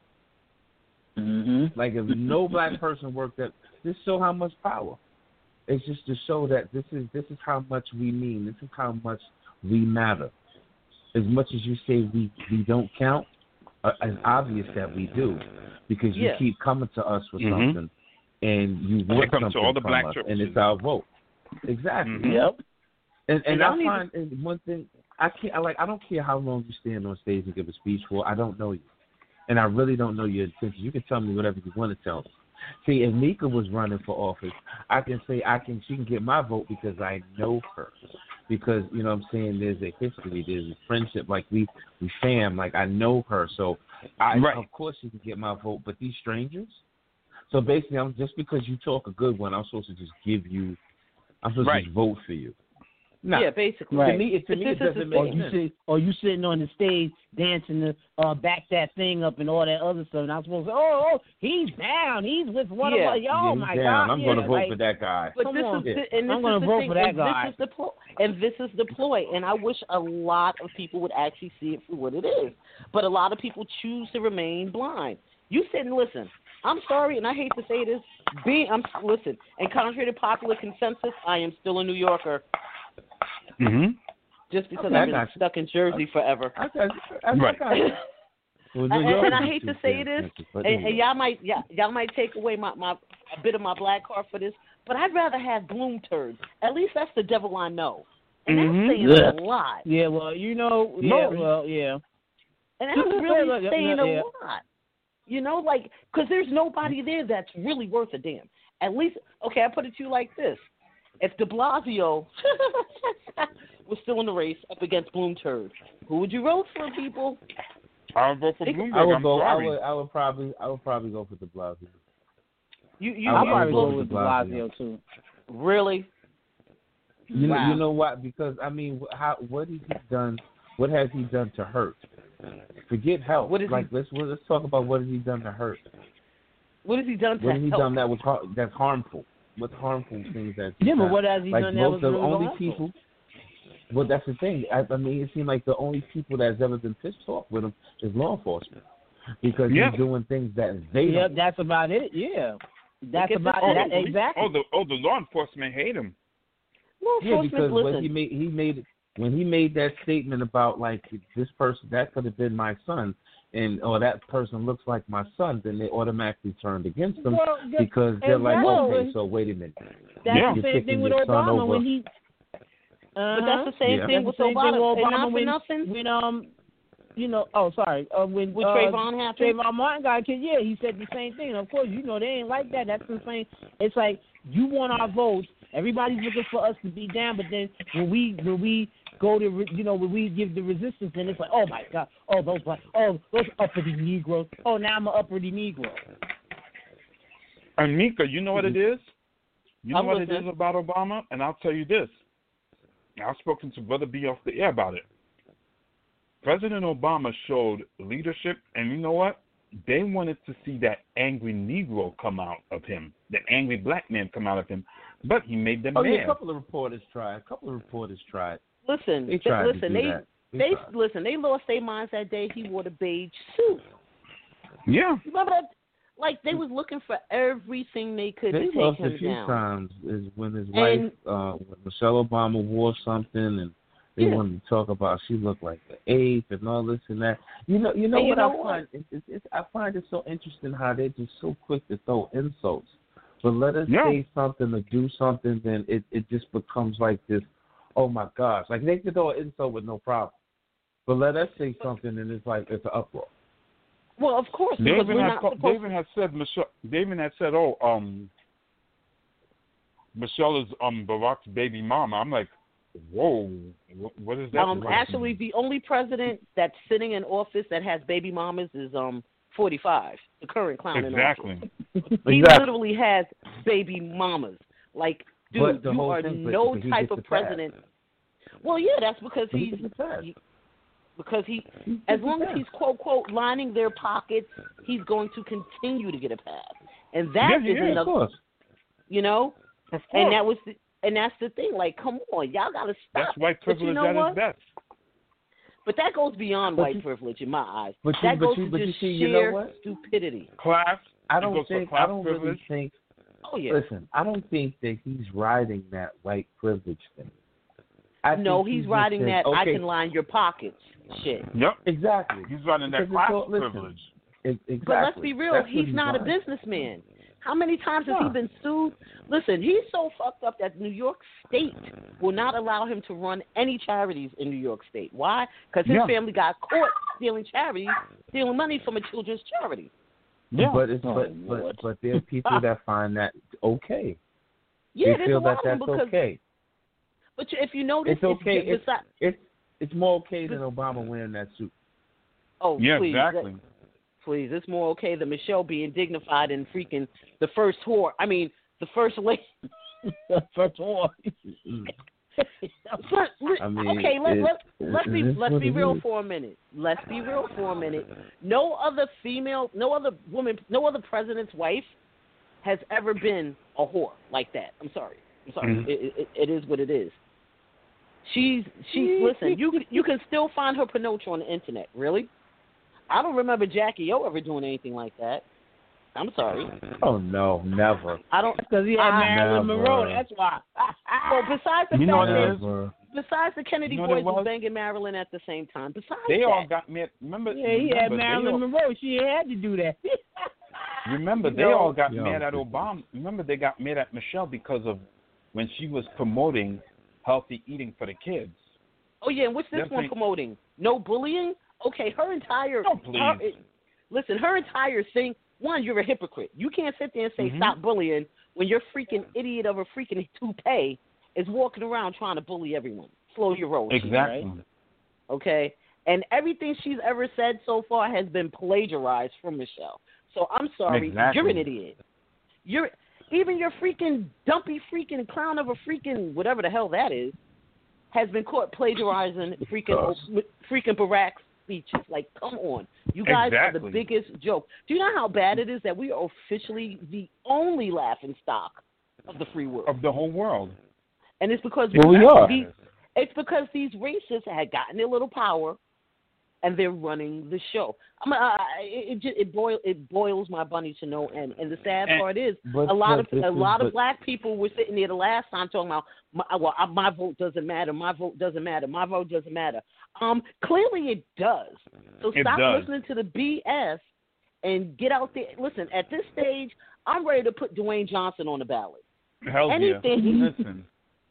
Mhm. Like if no black person worked at, this show how much power. It's just to show that this is this is how much we mean. This is how much we matter. As much as you say we, we don't count, uh, it's obvious that we do, because you Yeah. keep coming to us with Mhm. something, and you It want comes to something all the from black us, churches. and it's our vote. Exactly. Mhm. Yep. And and, And y'all I need find and one thing I can't I like I don't care how long you stand on stage and give a speech for. I don't know you, and I really don't know your intentions. You can tell me whatever you want to tell me. See, if Mika was running for office, I can say I can she can get my vote because I know her, because you know what I'm saying, there's a history, there's a friendship, like we we fam, like I know her, so I Right. of course she can get my vote. But these strangers, so basically, I'm just because you talk a good one, I'm supposed to just give you, I'm supposed Right. to just vote for you. Nah. Yeah, basically. Right. To me, it, to But me, this it is doesn't the Or make you sense. sit, or you sitting on the stage dancing to uh, back that thing up and all that other stuff. And I'm supposed to say, oh, oh, he's down. He's with one Yeah. of us. Yeah, Oh he's my down. God. I'm yeah, going to vote like, for that guy. But Come this on. is the, and this I'm gonna is the vote thing, for that and guy. this is the ploy, and this is the ploy, and I wish a lot of people would actually see it for what it is. But a lot of people choose to remain blind. You sit and listen. I'm sorry, and I hate to say this. Being, I'm listen, and contrary to popular consensus, I am still a New Yorker. Mm-hmm. Just because Okay, I I've been got you. stuck in Jersey forever. I got, I, Right. I got you. Well, New and, York and is I hate to too say damn this, expensive, but and, anyway. and y'all might y'all, y'all might take away my, my a bit of my black card for this, but I'd rather have bloom turds. At least that's the devil I know, and Mhm. that's saying Yeah. a lot. Yeah, well, you know, yeah, No. well, yeah. And that's really Look, look, saying look, a yeah. lot. You know, like, because there's nobody there that's really worth a damn. At least, okay, I put it to you like this. If de Blasio was still in the race up against Bloom Turd, who would you vote for, people? I'll vote for I Bloomberg. I would I'm go. I sorry. would. I would probably. I would probably go for De Blasio. You, you, I'll I probably would go go with with De de Blasio, Blasio. too. really? You know. Wow. You know what? Because I mean, how? What has he done? What has he done to hurt? Forget help. What has like he- let's well, let's talk about what has he done to hurt. What has he done to What has he help? done that was har- that's harmful? What harmful things that? he's Yeah, but done? what has he like done that most was of the really only harmful? people. Well, that's the thing. I, I mean, it seemed like the only people that's ever been pissed off with him is law enforcement because Yeah. he's doing things that they Yep, don't. that's about it. Yeah, that's Because about it's- that oh, exactly. Oh, the oh the law enforcement hate him. Law Yeah, enforcement, because listen. when he made he made when he made that statement about like this person that could have been my son and or that person looks like my son, then they automatically turned against him Well, yeah, because they're like, exactly. okay, so wait a minute, That's Yeah. the You're same picking thing with your son Obama over- when he. But Uh-huh. that's the same Yeah. thing That's with the same thing Obama. with And Obama not for when, nothing. when um, you know, oh sorry, uh, when With uh, Trayvon happened? Trayvon Martin got killed, yeah, he said the same thing. Of course, you know they ain't like that. That's the same. It's like you want our votes. Everybody's looking for us to be down, but then when we when we go to re- you know when we give the resistance, then it's like, oh my God, oh those black, oh those uppity Negroes. Oh now I'm an uppity Negro. And Mika, you know what it is? You know I'm what it listening. is about Obama? And I'll tell you this. I've spoken to Brother B off the air about it. President Obama showed leadership, and you know what? They wanted to see that angry Negro come out of him, the angry black man come out of him, but he made them Oh mad. yeah, a couple of reporters tried. A couple of reporters tried. Listen, They tried listen, to do they that. They, they tried. listen. They lost their minds that day. He wore the beige suit. Yeah. You remember that? Like they was looking for everything they could They to take lost him a few down. times is when his And- wife, uh, when Michelle Obama wore something, and they Yeah. wanted to talk about she looked like the ape and all this and that. You know, you know And you what know I what? find? It, it, it, I find it so interesting how they're just so quick to throw insults. But let us Yeah. say something or do something, then it, it just becomes like this. Oh my gosh! Like they could throw an insult with no problem. But let us say something, and it's like it's an uproar. Well, of course, They because even we're had not co- supposed they even had said Michelle. They even had said, "Oh, um, Michelle is um Barack's baby mama." I'm like, "Whoa, wh- what is that?" Um, actually, the only president that's sitting in office that has baby mamas is um forty-five, the current clown in exactly. office. He Exactly. literally has baby mamas. Like, But dude, the you whole are thing- but- no but he type gets of the pass. president. Well, yeah, that's because But he he's gets the pass. he- because he, He as gets long the as pass. he's quote quote lining their pockets, he's going to continue to get a pass, and Yeah, that he is is. Of another, course. you know, Of and course. that was the, and that's the thing. Like, come on, y'all gotta stop. That's white But you privilege know at what? its best. But that goes beyond But white you- privilege in my eyes. but you- that but goes you- to but you just see, you know sheer what? stupidity. Class. I It don't goes for think. class I don't privilege. really think. Oh yeah. Listen, I don't think that he's riding that white privilege thing. I No, think he's just riding saying, that I okay, can line your pockets shit. Yep. Exactly. He's running that Because it's class all- listen, privilege. E- exactly. But let's be real, That's what he's not a riding. businessman. How many times has he Huh. been sued? Listen, he's so fucked up that New York State will not allow him to run any charities in New York State. Why? Because his Yeah. family got caught stealing charities, stealing money from a children's charity. Yeah. But it's Oh, but, Lord. but but there are people that find that okay. Yeah, they there's feel a lot that of them that's because. okay. But you- if you notice, It's okay. If, It's, besi- it's it's more okay than Obama wearing that suit. oh, Yeah, please, exactly. that- please, it's more okay than Michelle being dignified and freaking the first whore. I mean, the first lady. First of all, Mm. But, I mean, okay, let, it, let, let's it be is let's what be it real is. for a minute. Let's be real for a minute. No other female, no other woman, no other president's wife has ever been a whore like that. I'm sorry. I'm sorry. Mhm. It, it, it is what it is. She's she. Listen, you you can still find her Pinocha on the internet. Really? I don't remember Jackie O ever doing anything like that. I'm sorry. Oh no, never. I don't. Because he had I- Marilyn Never. Monroe. That's why. Well, besides the You know fact what that it is? Never. besides the Kennedy You know what boys it was was? banging Marilyn at the same time. Besides They that, all got mad. Remember? Yeah, he had remember, they Marilyn all, Monroe. She had to do that. remember, You they know? all got Yeah. mad at Obama. Remember, they got mad at Michelle because of when she was promoting healthy eating for the kids. oh yeah, and what's this Them one thing- promoting? No bullying? Okay, her entire Oh, please. her- it- listen, her entire thing. One, you're a hypocrite. You can't sit there and say Mhm. stop bullying when your freaking idiot of a freaking toupee is walking around trying to bully everyone. Slow your roll, Chief, Exactly. right? Okay, and everything she's ever said so far has been plagiarized from Michelle. So I'm sorry, Exactly. you're an idiot. You're even your freaking dumpy freaking clown of a freaking whatever the hell that is has been caught plagiarizing freaking freaking Barack's speeches. Like, come on, you guys are the Exactly. biggest joke. Do you know how bad it is that we are officially the only laughing stock of the free world? Of the whole world. And it's because Well, we are. these, it's because these racists had gotten their little power, and they're running the show. I'm, uh, it it, just, it, boil, it boils my bunny to no end. And the sad And- part is, But, a lot but of this a is- lot of but- black people were sitting there the last time talking about, my, well, uh, my vote doesn't matter, my vote doesn't matter, my vote doesn't matter. Um, clearly it does. So It stop does. listening to the B S and get out there. Listen, at this stage, I'm ready to put Dwayne Johnson on the ballot Hell Anything. yeah. Listen.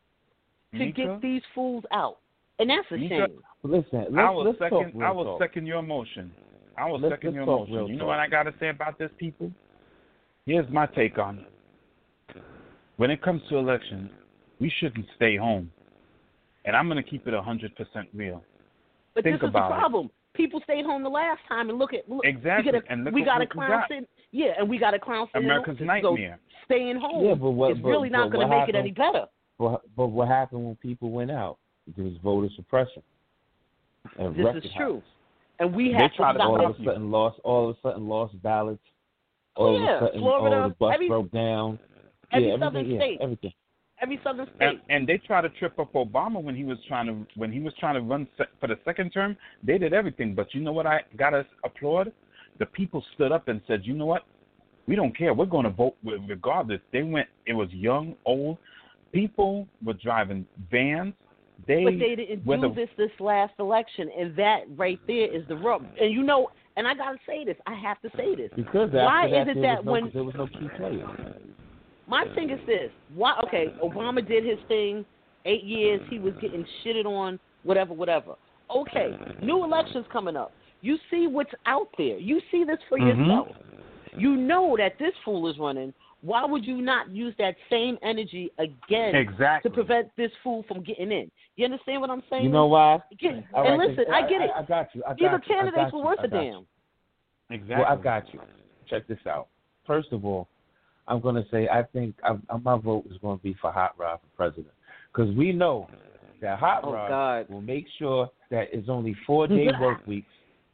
to Mika, get these fools out, and that's a Mika, shame. Listen, let's, I will let's second. talk real I will talk. second your motion. I will Let's- second let's your talk motion. real You know talk. what I got to say about this, people? Here's my take on it. When it comes to elections, we shouldn't stay home, and I'm going to keep it one hundred percent real. But Think this is the about it. problem. People stayed home the last time, and look at look, Exactly, We got a, and look we what- got a what we clown got. sitting, yeah, and we got a clown sitting in America's office, nightmare. So staying home Yeah, but what- is but- really not but going to what make it any happened- better. But, but what happened when people went out? There was voter suppression. And This record is true, house. and we They have try to to stop All it. of a sudden lost. All of a sudden lost ballots. Oh, All yeah, of a sudden, Florida, all the bus every- broke down. every yeah, southern everything, state. yeah, everything. Every southern state. And, and they try to trip up Obama when he was trying to when he was trying to run se- for the second term. They did everything, but you know what? I gotta applaud. The people stood up and said, "You know what? We don't care. We're going to vote with- regardless." They went. It was young, old. People were driving vans. They, But they didn't whether, do this this last election, and that right there is the rub. And you know, and I gotta say this. I have to say this. Because Why after that, is it there that was no, when there was no key players. my thing is this? Why? Okay, Obama did his thing. Eight years, he was getting shitted on. Whatever, whatever. Okay, new elections coming up. You see what's out there. You see this for Mhm. yourself. You know that this fool is running. Why would you not use that same energy again exactly. to prevent this fool from getting in? You understand what I'm saying? You know why? Get, All and right, listen, then, I get it. I, I got you. I got Either you. I candidates got were you. worth I a got you. damn. Exactly. Well, I got you. Check this out. First of all, I'm going to say I think I, my vote is going to be for Hot Rod for president, because we know that Hot Oh, Rod God. will make sure that it's only four day work weeks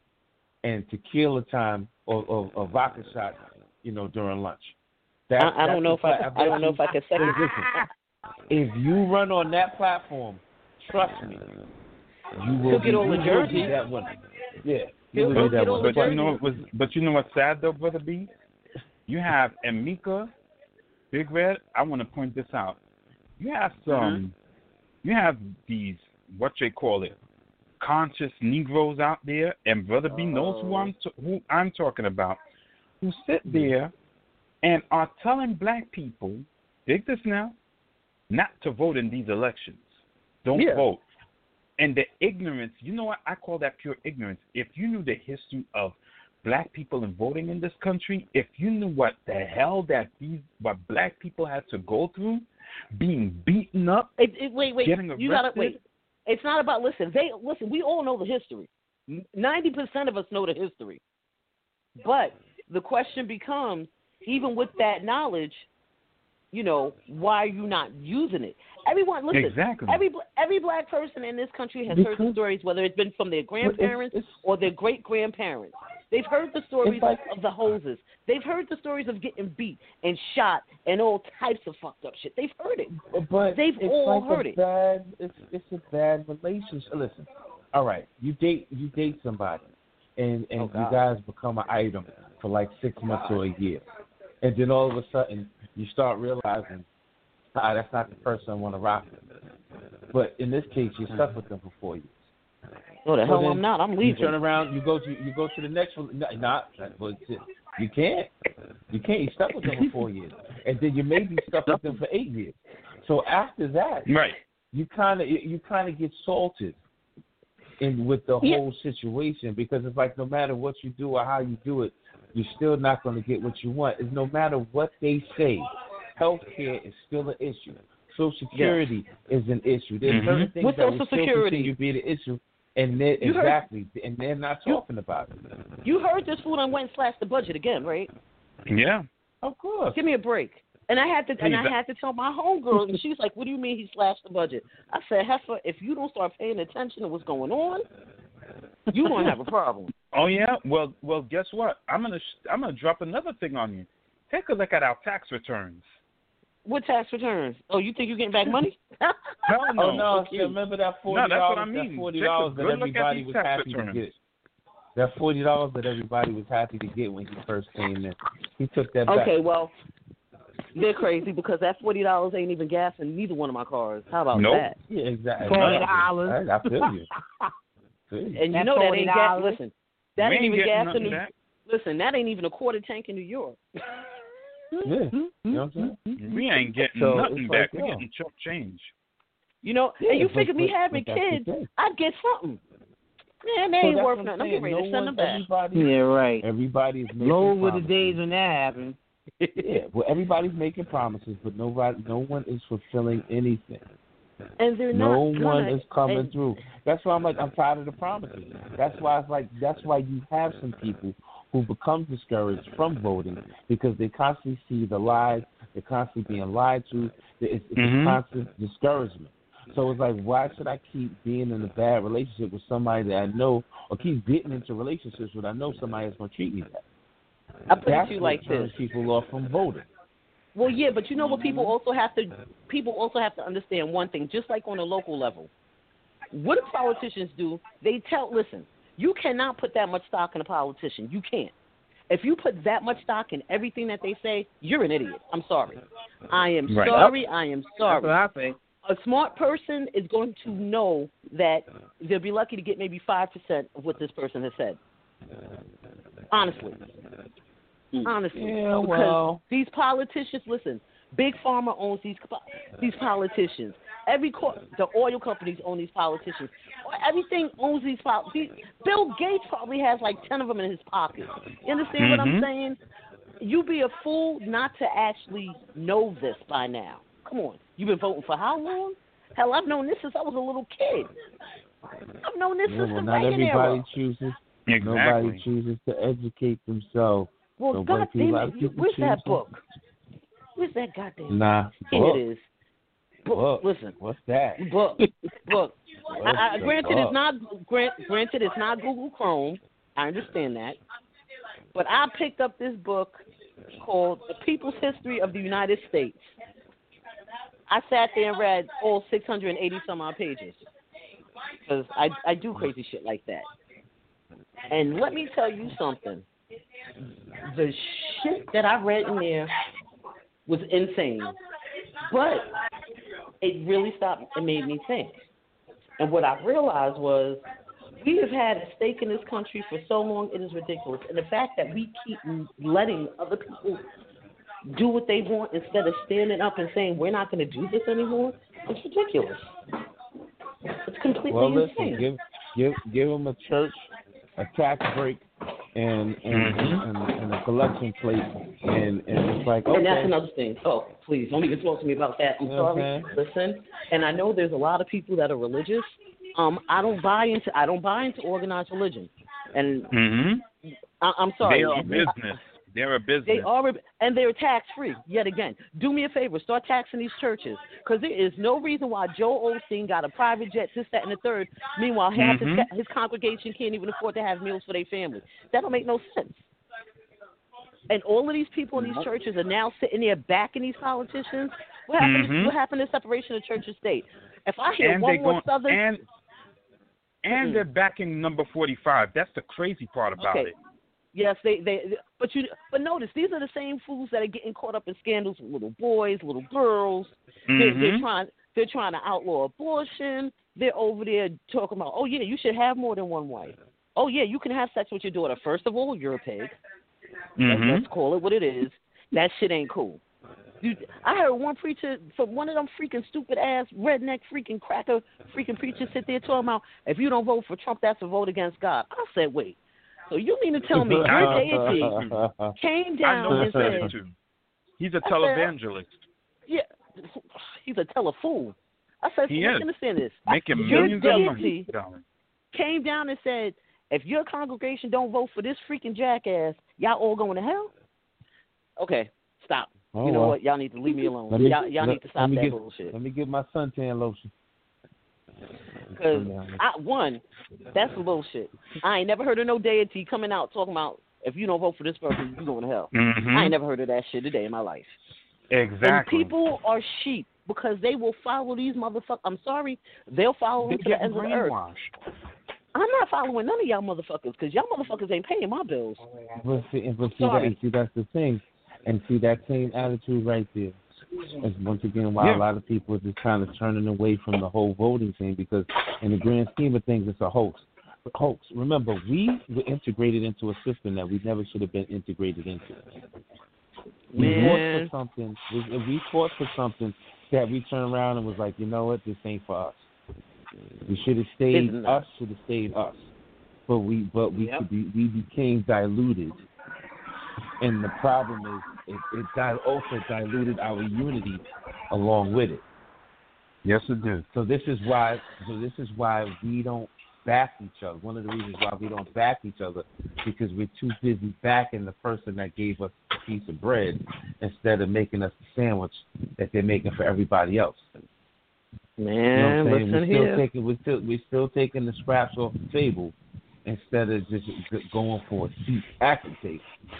and tequila time or, or, or vodka shots, you know, during lunch. That, I, I don't know if I, I don't know if I can second. Listen, if you run on that platform, trust me, you will He'll be, get all the you will be jerseys. that winner. Yeah, He'll- you he'll will be get that all the winner. But you jerseys. know what was? But you know what's sad though, brother B? You have Emika, Big Red. I want to point this out. You have some. Mm-hmm. You have these what they call it, conscious Negroes out there, and brother B knows who I'm t- who I'm talking about, who sit there and are telling black people, dig this now, not to vote in these elections. Don't Yeah. vote. And the ignorance, you know what? I call that pure ignorance. If you knew the history of black people and voting in this country, if you knew what the hell that these what black people had to go through, being beaten up, It, it, wait, wait. getting You gotta arrested. wait. It's not about listen. They listen. We all know the history. Ninety percent of us know the history. But the question becomes, even with that knowledge, you know, why are you not using it? Everyone, listen. Exactly. Every every black person in this country has Because, heard the stories, whether it's been from their grandparents it's, it's, or their great grandparents. They've heard the stories like, of the hoses. They've heard the stories of getting beat and shot and all types of fucked up shit. They've heard it. But They've it's all like heard a it. Bad, it's it's a bad relationship. Listen, all right, you date you date somebody, and and Oh, you guys become an item for like six months or a year, and then all of a sudden you start realizing, ah, that's not the person I want to rock with. But in this case, you're stuck with them for four years. No, the So hell then I'm not. I'm leaving. You turn around, you go to you go to the next one. Not, not but you can't. You can't. You're stuck with them for four years, and then you may be stuck with them for eight years. So after that, Right. you kind of you kind of get salted in with the Yeah. whole situation, because it's like no matter what you do or how you do it, you're still not going to get what you want. It's no matter what they say, healthcare is still an issue. Social Security yes. is an issue. There's mm-hmm. certain things With that Social will still Security. continue to be the issue. And they're, You heard- exactly, and they're not talking you, about it. You heard this fool and went and slashed the budget again, right? Yeah. Of course. Give me a break. And I had to and I He's a- had to tell my homegirl, and she's like, "What do you mean he slashed the budget?" I said, "Heifer, if you don't start paying attention to what's going on, you're gonna have a problem." Oh yeah. Well, well, guess what? I'm gonna sh- I'm gonna drop another thing on you. Take a look at our tax returns. What tax returns? Oh, you think you're getting back money? Hell no. Oh no! Okay. See, remember that forty No, dollars? that's what I mean. That forty Take a dollars that good look at everybody these was tax happy returns. to get. That forty dollars that everybody was happy to get when he first came in. He took that back. Okay, well, they're crazy because that forty dollars ain't even gas in neither one of my cars. How about Nope. that? Yeah, exactly. Forty dollars. I, I feel you. Feel you. And you That's know that ain't gas. forty dollars. Listen, that We ain't ain't even getting gas in nothing New. back. Listen, that ain't even a quarter tank in New York. Yeah, you know what I'm saying? We ain't getting So, nothing it's back. like, We're yo. getting chump change. You know, Yeah, and you but- figure me but- having but that's the kids, thing. I'd get something. Man, they So ain't that's worth what nothing. I'm saying. getting ready No to send one, them back. Everybody, Yeah, right. everybody's making Lord were the promises. days when that happened. Yeah, well, everybody's making promises, but nobody, no one is fulfilling anything. And they're No not one gonna, is coming and, through. That's why I'm like, I'm tired of the promises. That's why it's like, that's why you have some people who become discouraged from voting because they constantly see the lies, they're constantly being lied to. It's, it's Mhm. a constant discouragement. So it's like, why should I keep being in a bad relationship with somebody that I know, or keep getting into relationships with I know somebody is going to treat me bad? I put That's it to you what like turns this. people off from voting. Well, yeah, but you know what? People also have to. People also have to understand one thing. Just like on a local level, what do politicians do? They tell. Listen, you cannot put that much stock in a politician. You can't. If you put that much stock in everything that they say, you're an idiot. I'm sorry. I am Right. sorry. I am That's sorry. what I think. A smart person is going to know that they'll be lucky to get maybe five percent of what this person has said. Honestly. Honestly. Yeah, because well. these politicians, listen, Big Pharma owns these these politicians. Every co- the oil companies own these politicians. Everything owns these politicians. Bill Gates probably has like ten of them in his pocket. You understand what I'm Mhm. saying? You be a fool not to actually know this by now. Come on. You've been voting for how long? Hell, I've known this since I was a little kid. I've known this Yeah, since well, the not Reagan everybody era. chooses. Exactly. Nobody chooses to educate themselves. Well, So God what damn people- it. people Where's that choose- book? Where's that goddamn Nah, Here book. it is. Book. Book. Listen. What's that? Book. Book. I, I, What's the granted, book? it's not grant, granted it's not Google Chrome. I understand that, but I picked up this book called "The People's History of the United States." I sat there and read all six hundred eighty some odd pages because I I do crazy shit like that. And let me tell you something. The shit that I read in there was insane, but it really stopped and made me think. And what I realized was we have had a stake in this country for so long, it is ridiculous. And the fact that we keep letting other people do what they want instead of standing up and saying we're not going to do this anymore, it's ridiculous. It's completely Well, listen, insane. give give give them a church, a tax break, and and, Mhm. and, and a collection plate, and, and it's like, okay. And that's another thing. Oh, please, don't even talk to me about that. I'm sorry. Okay. Listen, and I know there's a lot of people that are religious. Um, I don't buy into I don't buy into organized religion, and Mhm. I, I'm sorry. They are I- business. They're a business. They are, and they're tax free. Yet again, do me a favor, start taxing these churches, because there is no reason why Joel Osteen got a private jet, this, that, and the third. Meanwhile, half mm-hmm. his, his congregation can't even afford to have meals for their family. That don't make no sense. And all of these people in these churches are now sitting there backing these politicians. What happened? Mm-hmm. What happened to separation of church and state? If I hear and one more going, Southern, and and mm-hmm. they're backing number forty-five. That's the crazy part about okay. it. Yes, they, they, but you, but notice these are the same fools that are getting caught up in scandals with little boys, little girls. Mm-hmm. They're, they're trying, they're trying to outlaw abortion. They're over there talking about, oh yeah, you should have more than one wife. Oh yeah, you can have sex with your daughter. First of all, you're a pig. Mm-hmm. Let's call it what it is. That shit ain't cool. Dude, I heard one preacher from one of them freaking stupid ass redneck freaking cracker freaking preachers sit there talking about, if you don't vote for Trump, that's a vote against God. I said, wait. So you mean to tell me your deity came down I know and said said, too. He's a televangelist. yeah, he's a telefool. I said, he so is. Understand this. Making Your millions of deity money. came down and said, if your congregation don't vote for this freaking jackass, y'all all going to hell? Okay, stop. Oh, you know well. what? Y'all need to leave me alone. Me, y'all y'all let, need to stop that get, bullshit. Let me get my suntan lotion. Because, one, that's some bullshit. I ain't never heard of no deity coming out talking about, if you don't vote for this person, you're going to hell. Mm-hmm. I ain't never heard of that shit a day in my life. Exactly. And people are sheep because they will follow these motherfuckers. I'm sorry. They'll follow them to the ends of the earth. I'm not following none of y'all motherfuckers because y'all motherfuckers ain't paying my bills. But see, but see, Sorry. that, see, that's the thing. And see, that same attitude right there is once again why Yeah. a lot of people are just kind of turning away from the whole voting thing, because in the grand scheme of things, it's a hoax. Hoax. Remember, we were integrated into a system that we never should have been integrated into. We Man. fought for something. We, we fought for something that we turned around and was like, you know what, this ain't for us. We should have stayed Isn't us. Should have stayed us. But we, but we, Yep. we, we became diluted. And the problem is, it, it di- also diluted our unity along with it. Yes, it did. So this is why. So this is why we don't back each other. One of the reasons why we don't back each other, because we're too busy backing the person that gave us a piece of bread instead of making us the sandwich that they're making for everybody else. Man, You know what I'm saying? listen we're still here. taking we're still we're still taking the scraps off the table instead of just going for a seat at the table.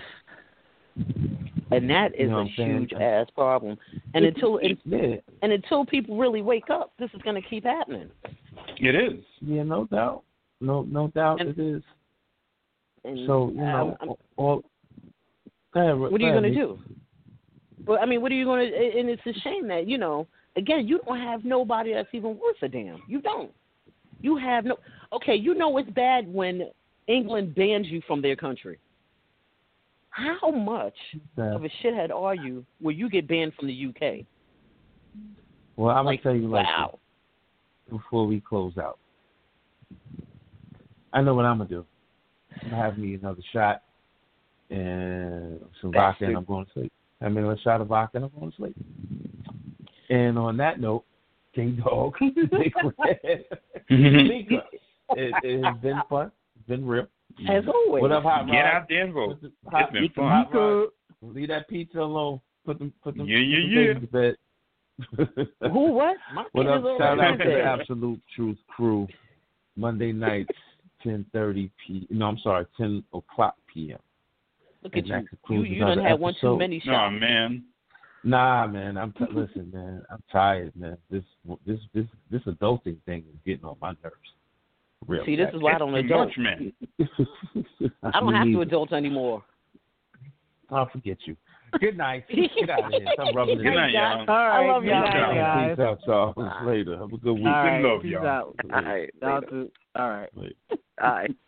And that is You know a what I'm saying? huge ass problem. And until it, Yeah, and until people really wake up, this is going to keep happening. It is. yeah, no doubt, no no doubt And- it is. And, So you know, um, all. Go ahead, what are you going to do? Well, I mean, what are you going to? And it's a shame that, you know, again, you don't have nobody that's even worth a damn. You don't. You have no. Okay, you know it's bad when England bans you from their country. How much Yeah. of a shithead are you where you get banned from the U K? Well, I'm Like, gonna tell you like wow. this before we close out. I know what I'm gonna do. I'm gonna have me another shot and some vodka, and I'm going to sleep. Have me another shot of vodka, and I'm going to sleep. And on that note, King Dog, Big Red, Mika, it, it has been fun. It's been real. As always. What up, Hot Rod? Get out there and vote. What's the- It's been fun. Hot Rod, leave that pizza alone. Put them, put them, Yeah, yeah, put them yeah. babies to bed. Who, what? My What kid up? is all Shout right out to the there. Absolute Truth crew. Monday nights, ten thirty p. No, I'm sorry, ten o'clock p.m. Look at And that you. You, concludes you done another had one too episode. many Oh shots. man. Nah, man. I'm t- listen, man. I'm tired, man. This this this this adulting thing is getting on my nerves. Real. See, this is why I It's don't too adult. much, man. I don't have to adult anymore. I'll forget you. Good night. Get out of here. Stop rubbing it Good in. night, y'all. All right, I love good y'all. night, guys. Peace out, y'all. Later. Have a good week. All right, love, peace y'all. out. All right. Y'all too. All right. Later. All right.